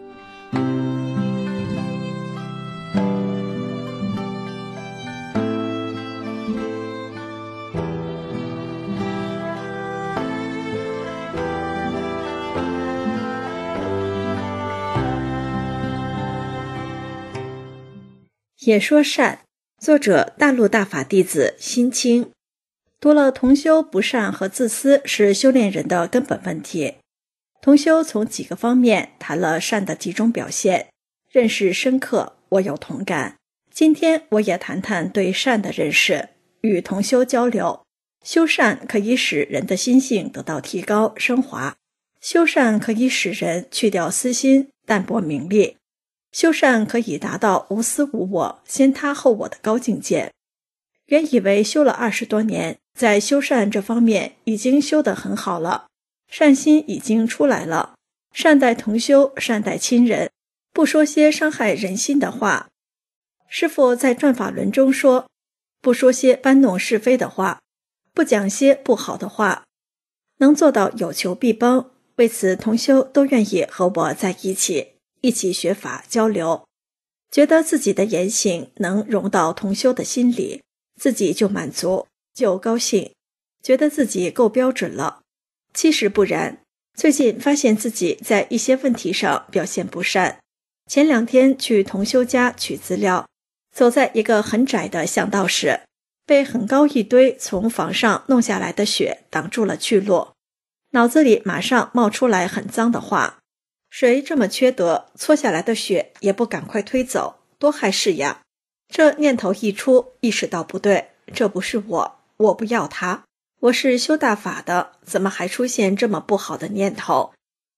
也说善，作者大陆大法弟子辛清。读了同修不善和自私是修炼人的根本问题。同修从几个方面谈了善的几种表现，认识深刻，我有同感。今天我也谈谈对善的认识，与同修交流。修善可以使人的心性得到提高升华，修善可以使人去掉私心，淡泊名利，修善可以达到无私无我、先他后我的高境界。原以为修了20多年，在修善这方面已经修得很好了，善心已经出来了，善待同修，善待亲人，不说些伤害人心的话。师父在转法轮中说，不说些搬弄是非的话，不讲些不好的话，能做到有求必帮。为此同修都愿意和我在一起学法交流，觉得自己的言行能融到同修的心里，自己就满足，就高兴，觉得自己够标准了。其实不然，最近发现自己在一些问题上表现不善。前2天去同修家取资料，走在一个很窄的巷道时，被很高一堆从房上弄下来的雪挡住了去路，脑子里马上冒出来很脏的话：谁这么缺德，搓下来的雪也不赶快推走，多害事呀！这念头一出，意识到不对，这不是我不要他，我是修大法的，怎么还出现这么不好的念头？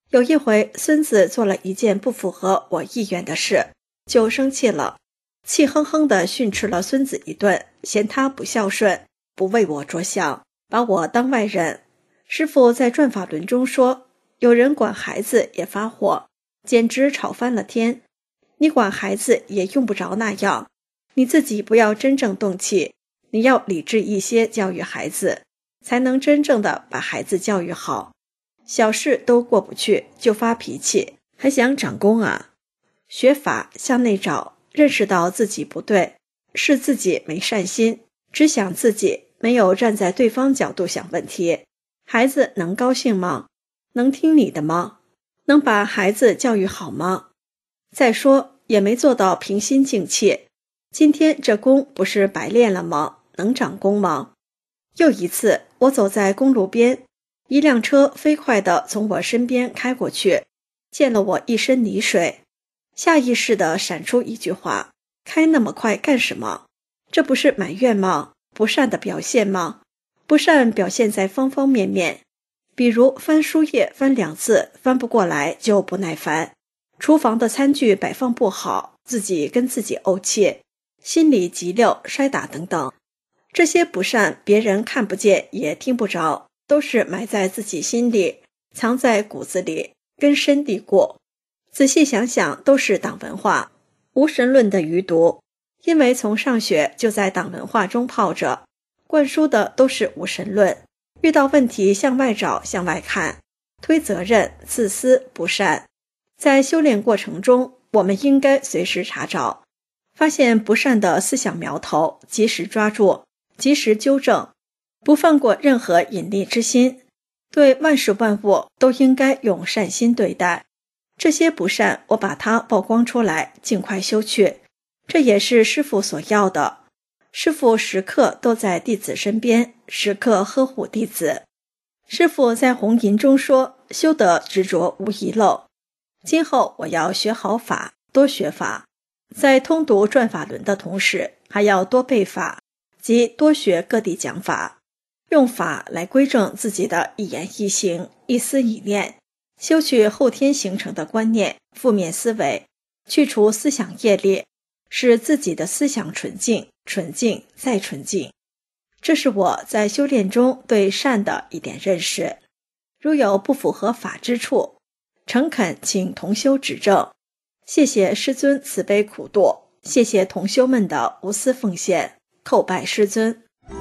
有一回，孙子做了一件不符合我意愿的事，就生气了，气哼哼地训斥了孙子一顿，嫌他不孝顺，不为我着想，把我当外人。师父在转法轮中说，有人管孩子也发火，简直吵翻了天。你管孩子也用不着那样，你自己不要真正动气，你要理智一些教育孩子，才能真正的把孩子教育好。小事都过不去就发脾气，还想长功啊？学法向内找，认识到自己不对，是自己没善心，只想自己，没有站在对方角度想问题。孩子能高兴吗？能听你的吗？能把孩子教育好吗？再说也没做到平心静气，今天这功不是白练了吗？能长功吗？又一次，我走在公路边，一辆车飞快地从我身边开过去，溅了我一身泥水。下意识地闪出一句话，开那么快干什么？这不是埋怨吗？不善的表现吗？不善表现在方方面面，比如翻书页翻2次翻不过来就不耐烦，厨房的餐具摆放不好，自己跟自己怄气，心里急溜摔打等等。这些不善别人看不见也听不着，都是埋在自己心里，藏在骨子里，根深蒂固。仔细想想，都是党文化，无神论的余毒。因为从上学就在党文化中泡着，灌输的都是无神论，遇到问题向外找向外看，推责任，自私不善。在修炼过程中，我们应该随时查找，发现不善的思想苗头，及时抓住，及时纠正，不放过任何隐匿之心，对万事万物都应该用善心对待。这些不善我把它曝光出来，尽快修去，这也是师父所要的。师父时刻都在弟子身边，时刻呵护弟子。师父在红吟中说，修得执着无遗漏。今后我要学好法，多学法，在通读转法轮的同时，还要多背法，即多学各地讲法，用法来规正自己的一言一行、一思一念，修去后天形成的观念、负面思维，去除思想业力，使自己的思想纯净、纯净再纯净。这是我在修炼中对善的一点认识。如有不符合法之处，诚恳请同修指正。谢谢师尊慈悲苦度，谢谢同修们的无私奉献，叩拜师尊。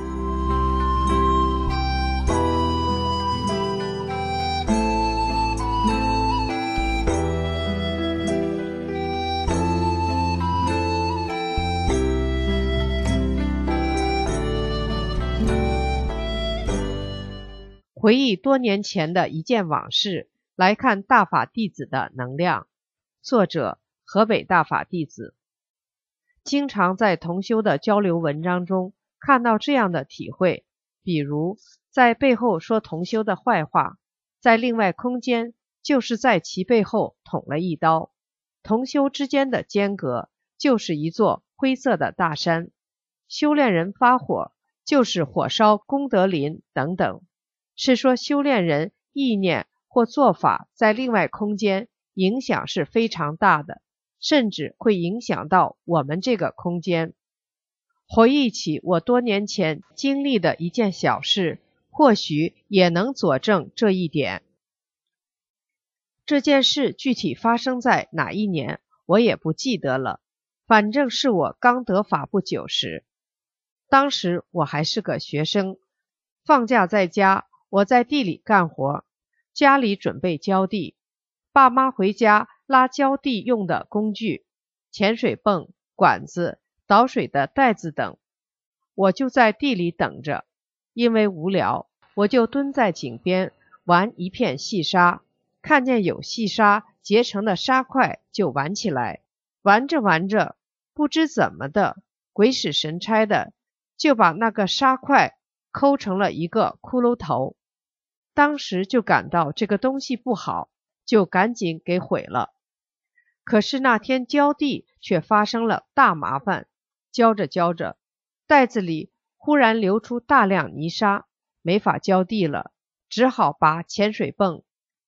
回忆多年前的一件往事，来看大法弟子的能量。作者：河北大法弟子。经常在同修的交流文章中看到这样的体会，比如在背后说同修的坏话，在另外空间就是在其背后捅了一刀。同修之间的间隔就是一座灰色的大山，修炼人发火就是火烧功德林等等。是说修炼人意念或做法在另外空间影响是非常大的，甚至会影响到我们这个空间。回忆起我多年前经历的一件小事，或许也能佐证这一点。这件事具体发生在哪一年，我也不记得了，反正是我刚得法不久时。当时我还是个学生，放假在家，我在地里干活，家里准备浇地，爸妈回家拉浇地用的工具，潜水泵、管子、倒水的袋子等。我就在地里等着，因为无聊，我就蹲在井边玩一片细沙，看见有细沙结成的沙块就玩起来，玩着玩着，不知怎么的，鬼使神差的就把那个沙块抠成了一个骷髅头。当时就感到这个东西不好，就赶紧给毁了。可是那天浇地却发生了大麻烦，浇着浇着，袋子里忽然流出大量泥沙，没法浇地了，只好拔潜水泵，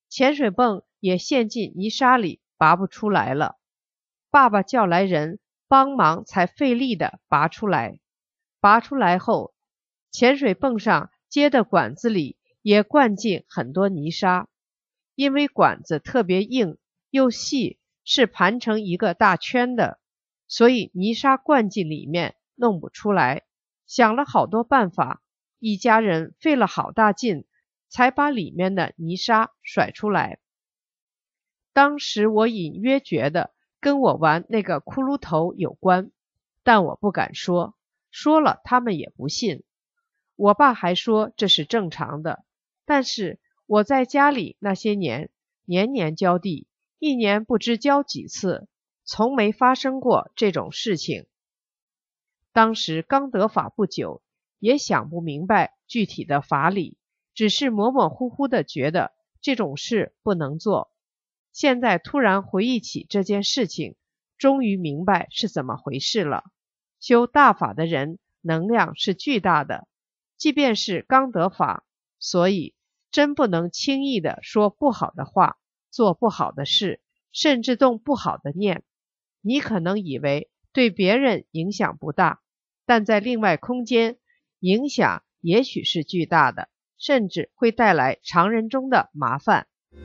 潜水泵也陷进泥沙里，拔不出来了。爸爸叫来人帮忙，才费力地拔出来。拔出来后，潜水泵上接的管子里也灌进很多泥沙，因为管子特别硬又细，是盘成一个大圈的，所以泥沙灌进里面弄不出来。想了好多办法，一家人费了好大劲，才把里面的泥沙甩出来。当时我隐约觉得跟我玩那个骷髅头有关，但我不敢说，说了他们也不信。我爸还说这是正常的，但是我在家里那些年，年年浇地，一年不知浇几次，从没发生过这种事情。当时刚得法不久，也想不明白具体的法理，只是模模糊糊的觉得这种事不能做。现在突然回忆起这件事情，终于明白是怎么回事了。修大法的人能量是巨大的，即便是刚得法，所以真不能轻易的说不好的话，做不好的事，甚至动不好的念。你可能以为对别人影响不大，但在另外空间影响也许是巨大的，甚至会带来常人中的麻烦。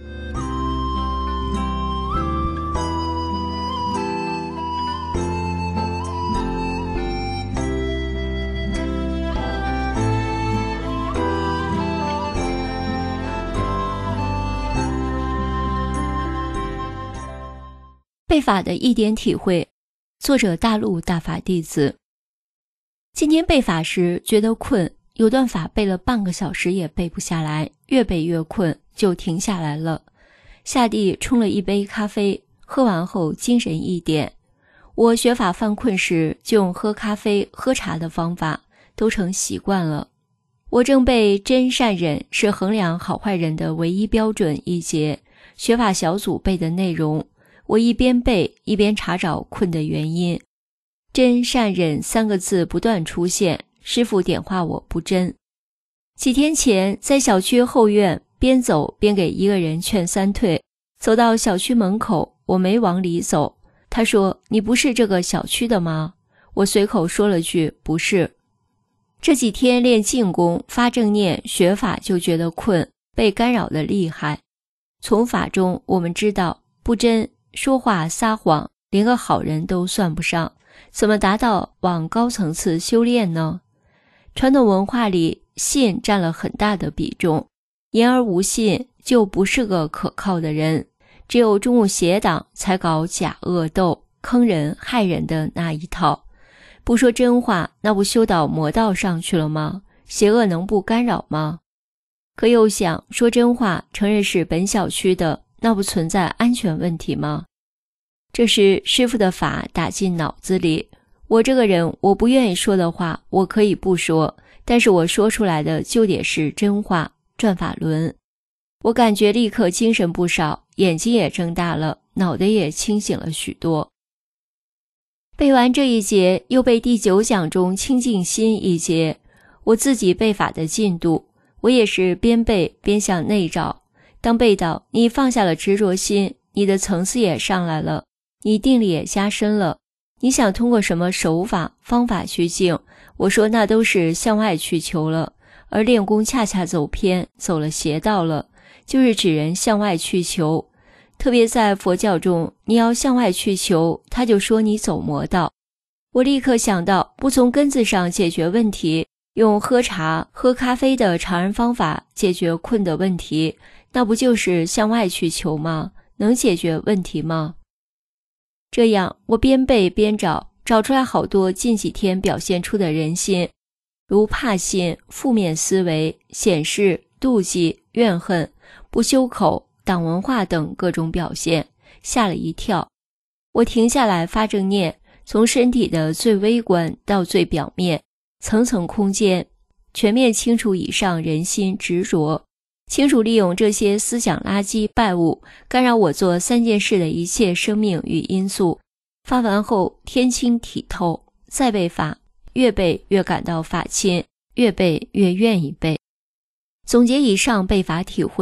背法的一点体会，作者大陆大法弟子。今天背法时觉得困，有段法背了半个小时也背不下来，越背越困，就停下来了。下地冲了一杯咖啡，喝完后精神一点。我学法犯困时就用喝咖啡、喝茶的方法，都成习惯了。我正背真善忍是衡量好坏人的唯一标准一节，学法小组背的内容。我一边背一边查找困的原因，真善忍三个字不断出现，师父点化我不真。几天前在小区后院边走边给一个人劝三退，走到小区门口，我没往里走，他说你不是这个小区的吗？我随口说了句不是。这几天练静功发正念学法就觉得困，被干扰的厉害。从法中我们知道不真说话撒谎，连个好人都算不上，怎么达到往高层次修炼呢？传统文化里信占了很大的比重，言而无信就不是个可靠的人，只有中共邪党才搞假恶斗，坑人害人的那一套。不说真话，那不修到魔道上去了吗？邪恶能不干扰吗？可又想说真话，承认是本小区的，那不存在安全问题吗？这是师父的法打进脑子里，我这个人我不愿意说的话我可以不说，但是我说出来的就得是真话，转法轮。我感觉立刻精神不少，眼睛也睁大了，脑袋也清醒了许多。背完这一节，又背第9讲中清净心一节，我自己背法的进度，我也是边背边向内找。当背到你放下了执着心，你的层次也上来了，你定力也加深了，你想通过什么手法方法去静，我说那都是向外去求了，而练功恰恰走偏，走了邪道了，就是指人向外去求。特别在佛教中，你要向外去求，他就说你走魔道。我立刻想到，不从根子上解决问题，用喝茶喝咖啡的常人方法解决困的问题，那不就是向外去求吗？能解决问题吗？这样我边背边找出来好多近几天表现出的人心，如怕心、负面思维、显示、妒忌、怨恨、不修口、党文化等各种表现，吓了一跳。我停下来发正念，从身体的最微观到最表面，层层空间，全面清除以上人心执着，清楚利用这些思想垃圾败物干扰我做3件事的一切生命与因素。发完后天清体透，再背法，越背越感到法亲，越背越愿意背。总结以上背法体会，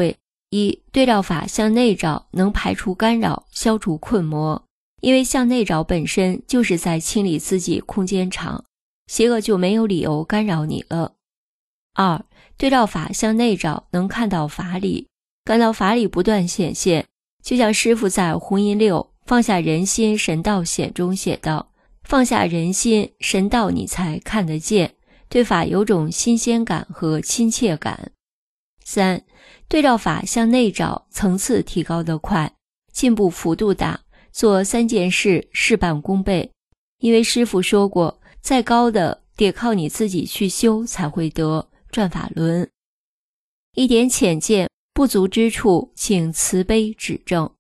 一、对照法向内找，能排除干扰，消除困魔，因为向内找本身就是在清理自己空间场，邪恶就没有理由干扰你了。二、对照法向内找，能看到法理，感到法理不断显现，就像师父在弘音六放下人心神道显中写道，放下人心神道你才看得见，对法有种新鲜感和亲切感。三、对照法向内找，层次提高得快，进步幅度大，做3件事事半功倍，因为师父说过，再高的得靠你自己去修才会得。转法轮。一点浅见不足之处，请慈悲指正。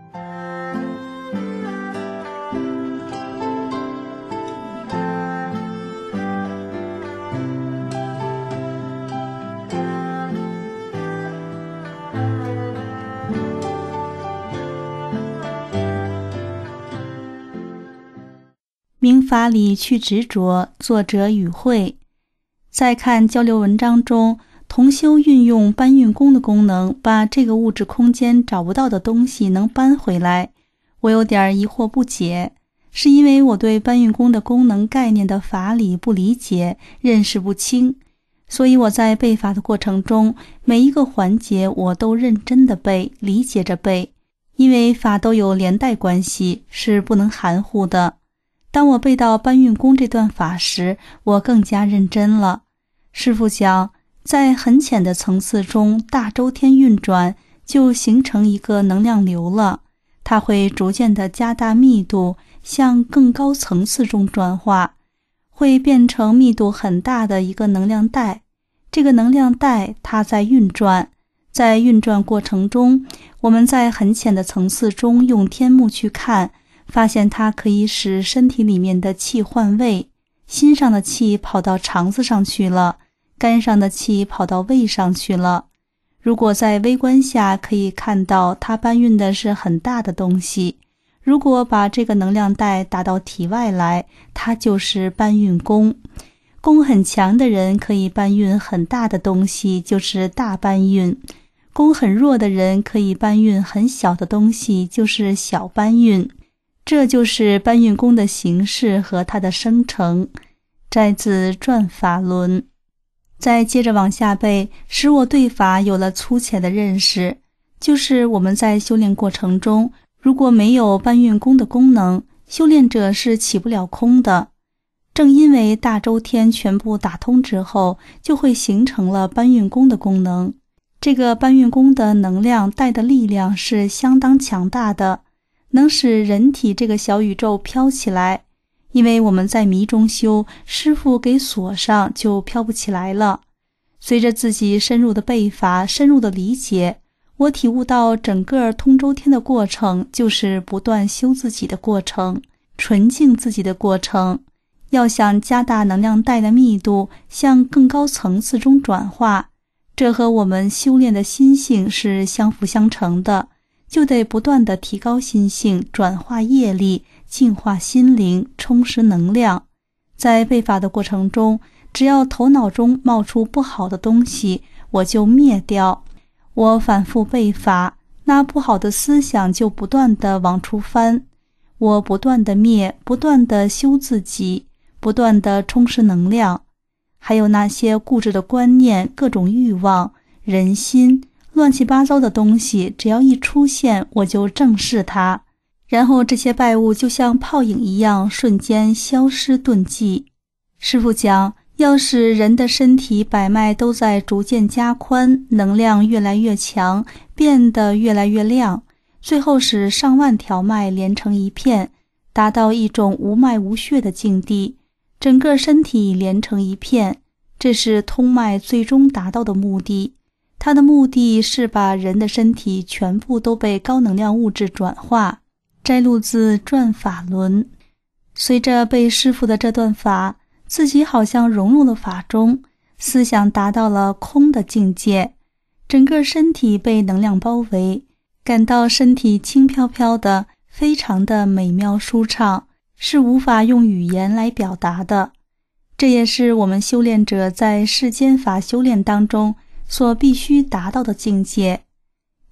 明法理去执着，作者语慧。在看交流文章中，同修运用搬运工的功能，把这个物质空间找不到的东西能搬回来。我有点疑惑不解，是因为我对搬运工的功能概念的法理不理解，认识不清，所以我在背法的过程中，每一个环节我都认真的背，理解着背，因为法都有连带关系，是不能含糊的。当我背到搬运工这段法时，我更加认真了。师父讲，在很浅的层次中，大周天运转就形成一个能量流了，它会逐渐的加大密度，向更高层次中转化，会变成密度很大的一个能量带。这个能量带它在运转，在运转过程中，我们在很浅的层次中用天目去看，发现它可以使身体里面的气换位，心上的气跑到肠子上去了，肝上的气跑到胃上去了。如果在微观下可以看到它搬运的是很大的东西，如果把这个能量带打到体外来，它就是搬运工。功很强的人可以搬运很大的东西，就是大搬运。功很弱的人可以搬运很小的东西，就是小搬运。这就是搬运工的形式和它的生成。摘自《转法轮》。再接着往下背，使我对法有了粗浅的认识，就是我们在修炼过程中，如果没有搬运工的功能，修炼者是起不了空的。正因为大周天全部打通之后，就会形成了搬运工的功能。这个搬运工的能量带的力量是相当强大的，能使人体这个小宇宙飘起来。因为我们在迷中修，师父给锁上，就飘不起来了。随着自己深入的背法，深入的理解，我体悟到整个通周天的过程就是不断修自己的过程，纯净自己的过程。要想加大能量带的密度，向更高层次中转化，这和我们修炼的心性是相辅相成的，就得不断地提高心性，转化业力，净化心灵，充实能量。在背法的过程中，只要头脑中冒出不好的东西，我就灭掉。我反复背法，那不好的思想就不断地往出翻，我不断地灭，不断地修自己，不断地充实能量。还有那些固执的观念，各种欲望，人心，乱七八糟的东西，只要一出现，我就正视它，然后这些败物就像泡影一样，瞬间消失遁迹。师父讲，要使人的身体百脉都在逐渐加宽，能量越来越强，变得越来越亮，最后使上万条脉连成一片，达到一种无脉无血的境地，整个身体连成一片，这是通脉最终达到的目的。它的目的是把人的身体全部都被高能量物质转化。摘录自《转法轮》。随着背师父的这段法，自己好像融入了法中，思想达到了空的境界，整个身体被能量包围，感到身体轻飘飘的，非常的美妙舒畅，是无法用语言来表达的。这也是我们修炼者在世间法修炼当中所必须达到的境界。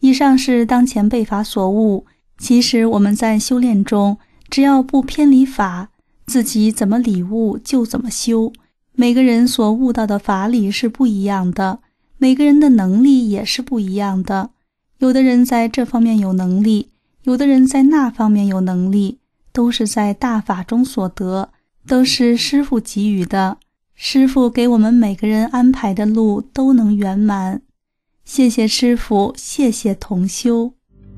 以上是当前被法所悟。其实我们在修炼中，只要不偏离法，自己怎么理悟就怎么修。每个人所悟到的法理是不一样的，每个人的能力也是不一样的。有的人在这方面有能力，有的人在那方面有能力，都是在大法中所得，都是师父给予的。师父给我们每个人安排的路都能圆满。谢谢师父，谢谢同修。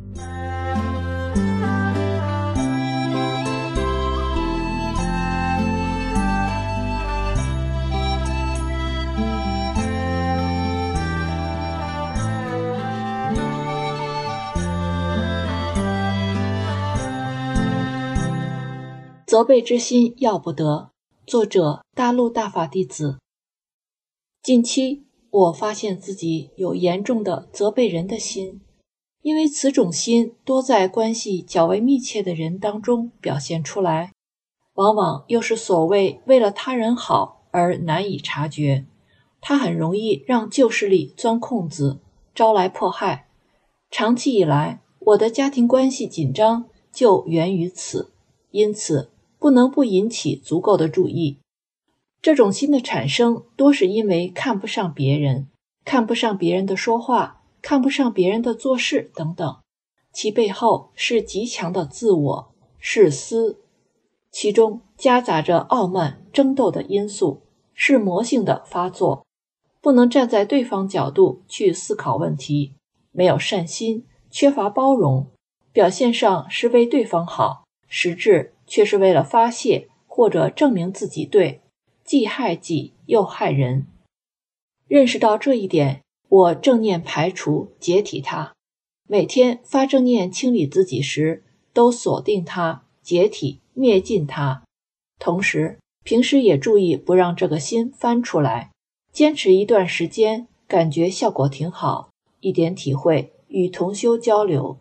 责备之心要不得。作者大陆大法弟子。近期我发现自己有严重的责备人的心，因为此种心多在关系较为密切的人当中表现出来，往往又是所谓为了他人好而难以察觉，它很容易让旧势力钻空子，招来迫害。长期以来，我的家庭关系紧张就源于此，因此不能不引起足够的注意。这种心的产生多是因为看不上别人，看不上别人的说话，看不上别人的做事等等，其背后是极强的自我、是私，其中夹杂着傲慢、争斗的因素，是魔性的发作，不能站在对方角度去思考问题，没有善心，缺乏包容，表现上是为对方好，实质却是为了发泄或者证明自己对，既害己又害人。认识到这一点，我正念排除解体它，每天发正念清理自己时，都锁定它，解体灭尽它。同时平时也注意不让这个心翻出来，坚持一段时间，感觉效果挺好，一点体会，与同修交流。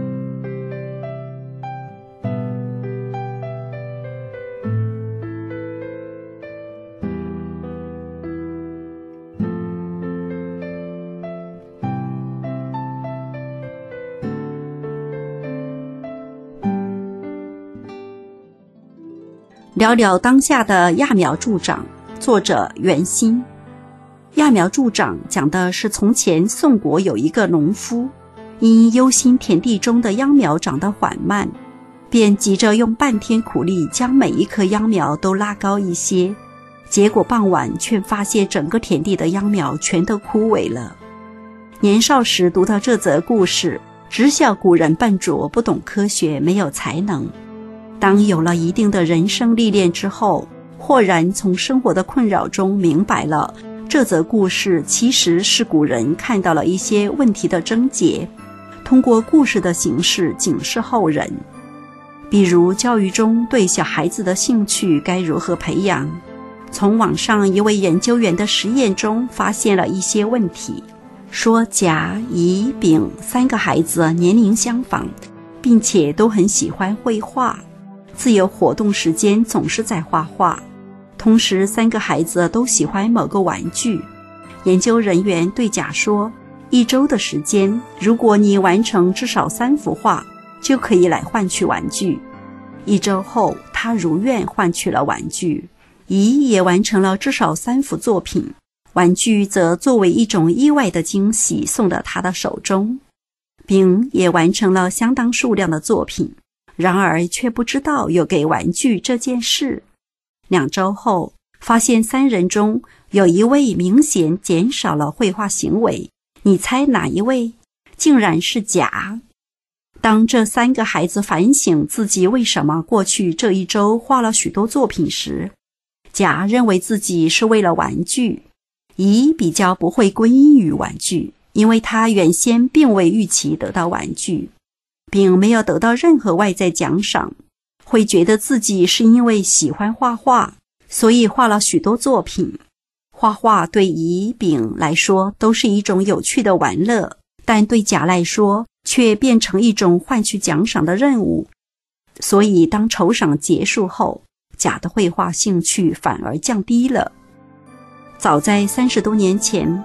聊聊当下的揠苗助长，作者袁心。揠苗助长讲的是从前宋国有一个农夫，因忧心田地中的秧苗长得缓慢，便急着用半天苦力将每一棵秧苗都拉高一些，结果傍晚却发现整个田地的秧苗全都枯萎了。年少时读到这则故事，只笑古人笨拙，不懂科学，没有才能。当有了一定的人生历练之后，豁然从生活的困扰中明白了，这则故事其实是古人看到了一些问题的症结，通过故事的形式警示后人。比如教育中对小孩子的兴趣该如何培养，从网上一位研究员的实验中发现了一些问题，说甲、乙、丙三个孩子年龄相仿，并且都很喜欢绘画，自由活动时间总是在画画，同时三个孩子都喜欢某个玩具。研究人员对甲说，1周的时间，如果你完成至少3幅画，就可以来换取玩具。1周后，他如愿换取了玩具。乙也完成了至少3幅作品，玩具则作为一种意外的惊喜送到他的手中。丙也完成了相当数量的作品，然而却不知道有给玩具这件事。2周后，发现3人中有一位明显减少了绘画行为，你猜哪一位？竟然是甲。当这3个孩子反省自己为什么过去这1周画了许多作品时，甲认为自己是为了玩具。乙比较不会归因于玩具，因为他原先并未预期得到玩具。丙没有得到任何外在奖赏，会觉得自己是因为喜欢画画，所以画了许多作品。画画对乙、丙来说都是一种有趣的玩乐，但对甲来说却变成一种换取奖赏的任务。所以当酬赏结束后，甲的绘画兴趣反而降低了。早在30多年前，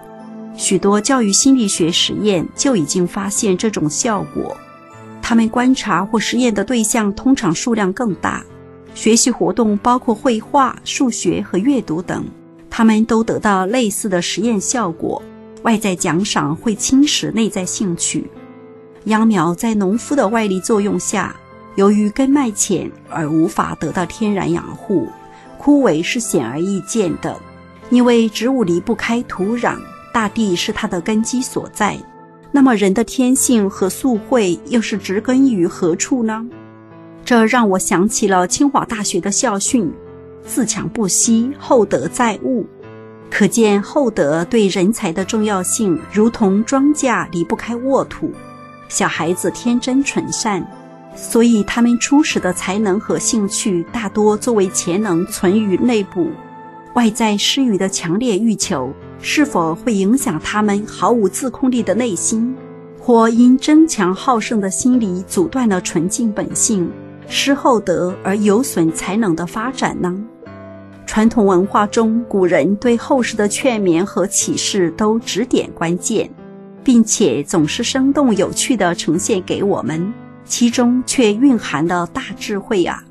许多教育心理学实验就已经发现这种效果。他们观察或实验的对象通常数量更大，学习活动包括绘画、数学和阅读等，他们都得到类似的实验效果。外在奖赏会侵蚀内在兴趣。秧苗在农夫的外力作用下，由于根脉浅而无法得到天然养护，枯萎是显而易见的。因为植物离不开土壤，大地是它的根基所在。那么人的天性和宿慧又是植根于何处呢？这让我想起了清华大学的校训：自强不息，厚德载物。可见厚德对人才的重要性，如同庄稼离不开沃土。小孩子天真纯善，所以他们初始的才能和兴趣大多作为潜能存于内部。外在施予的强烈欲求是否会影响他们毫无自控力的内心，或因争强好胜的心理阻断了纯净本性，失厚德而有损才能的发展呢？传统文化中，古人对后世的劝勉和启示都指点关键，并且总是生动有趣地呈现给我们，其中却蕴含了大智慧啊！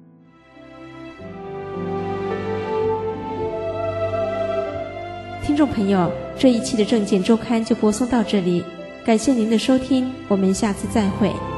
听众朋友，这一期的证件周刊就播送到这里，感谢您的收听，我们下次再会。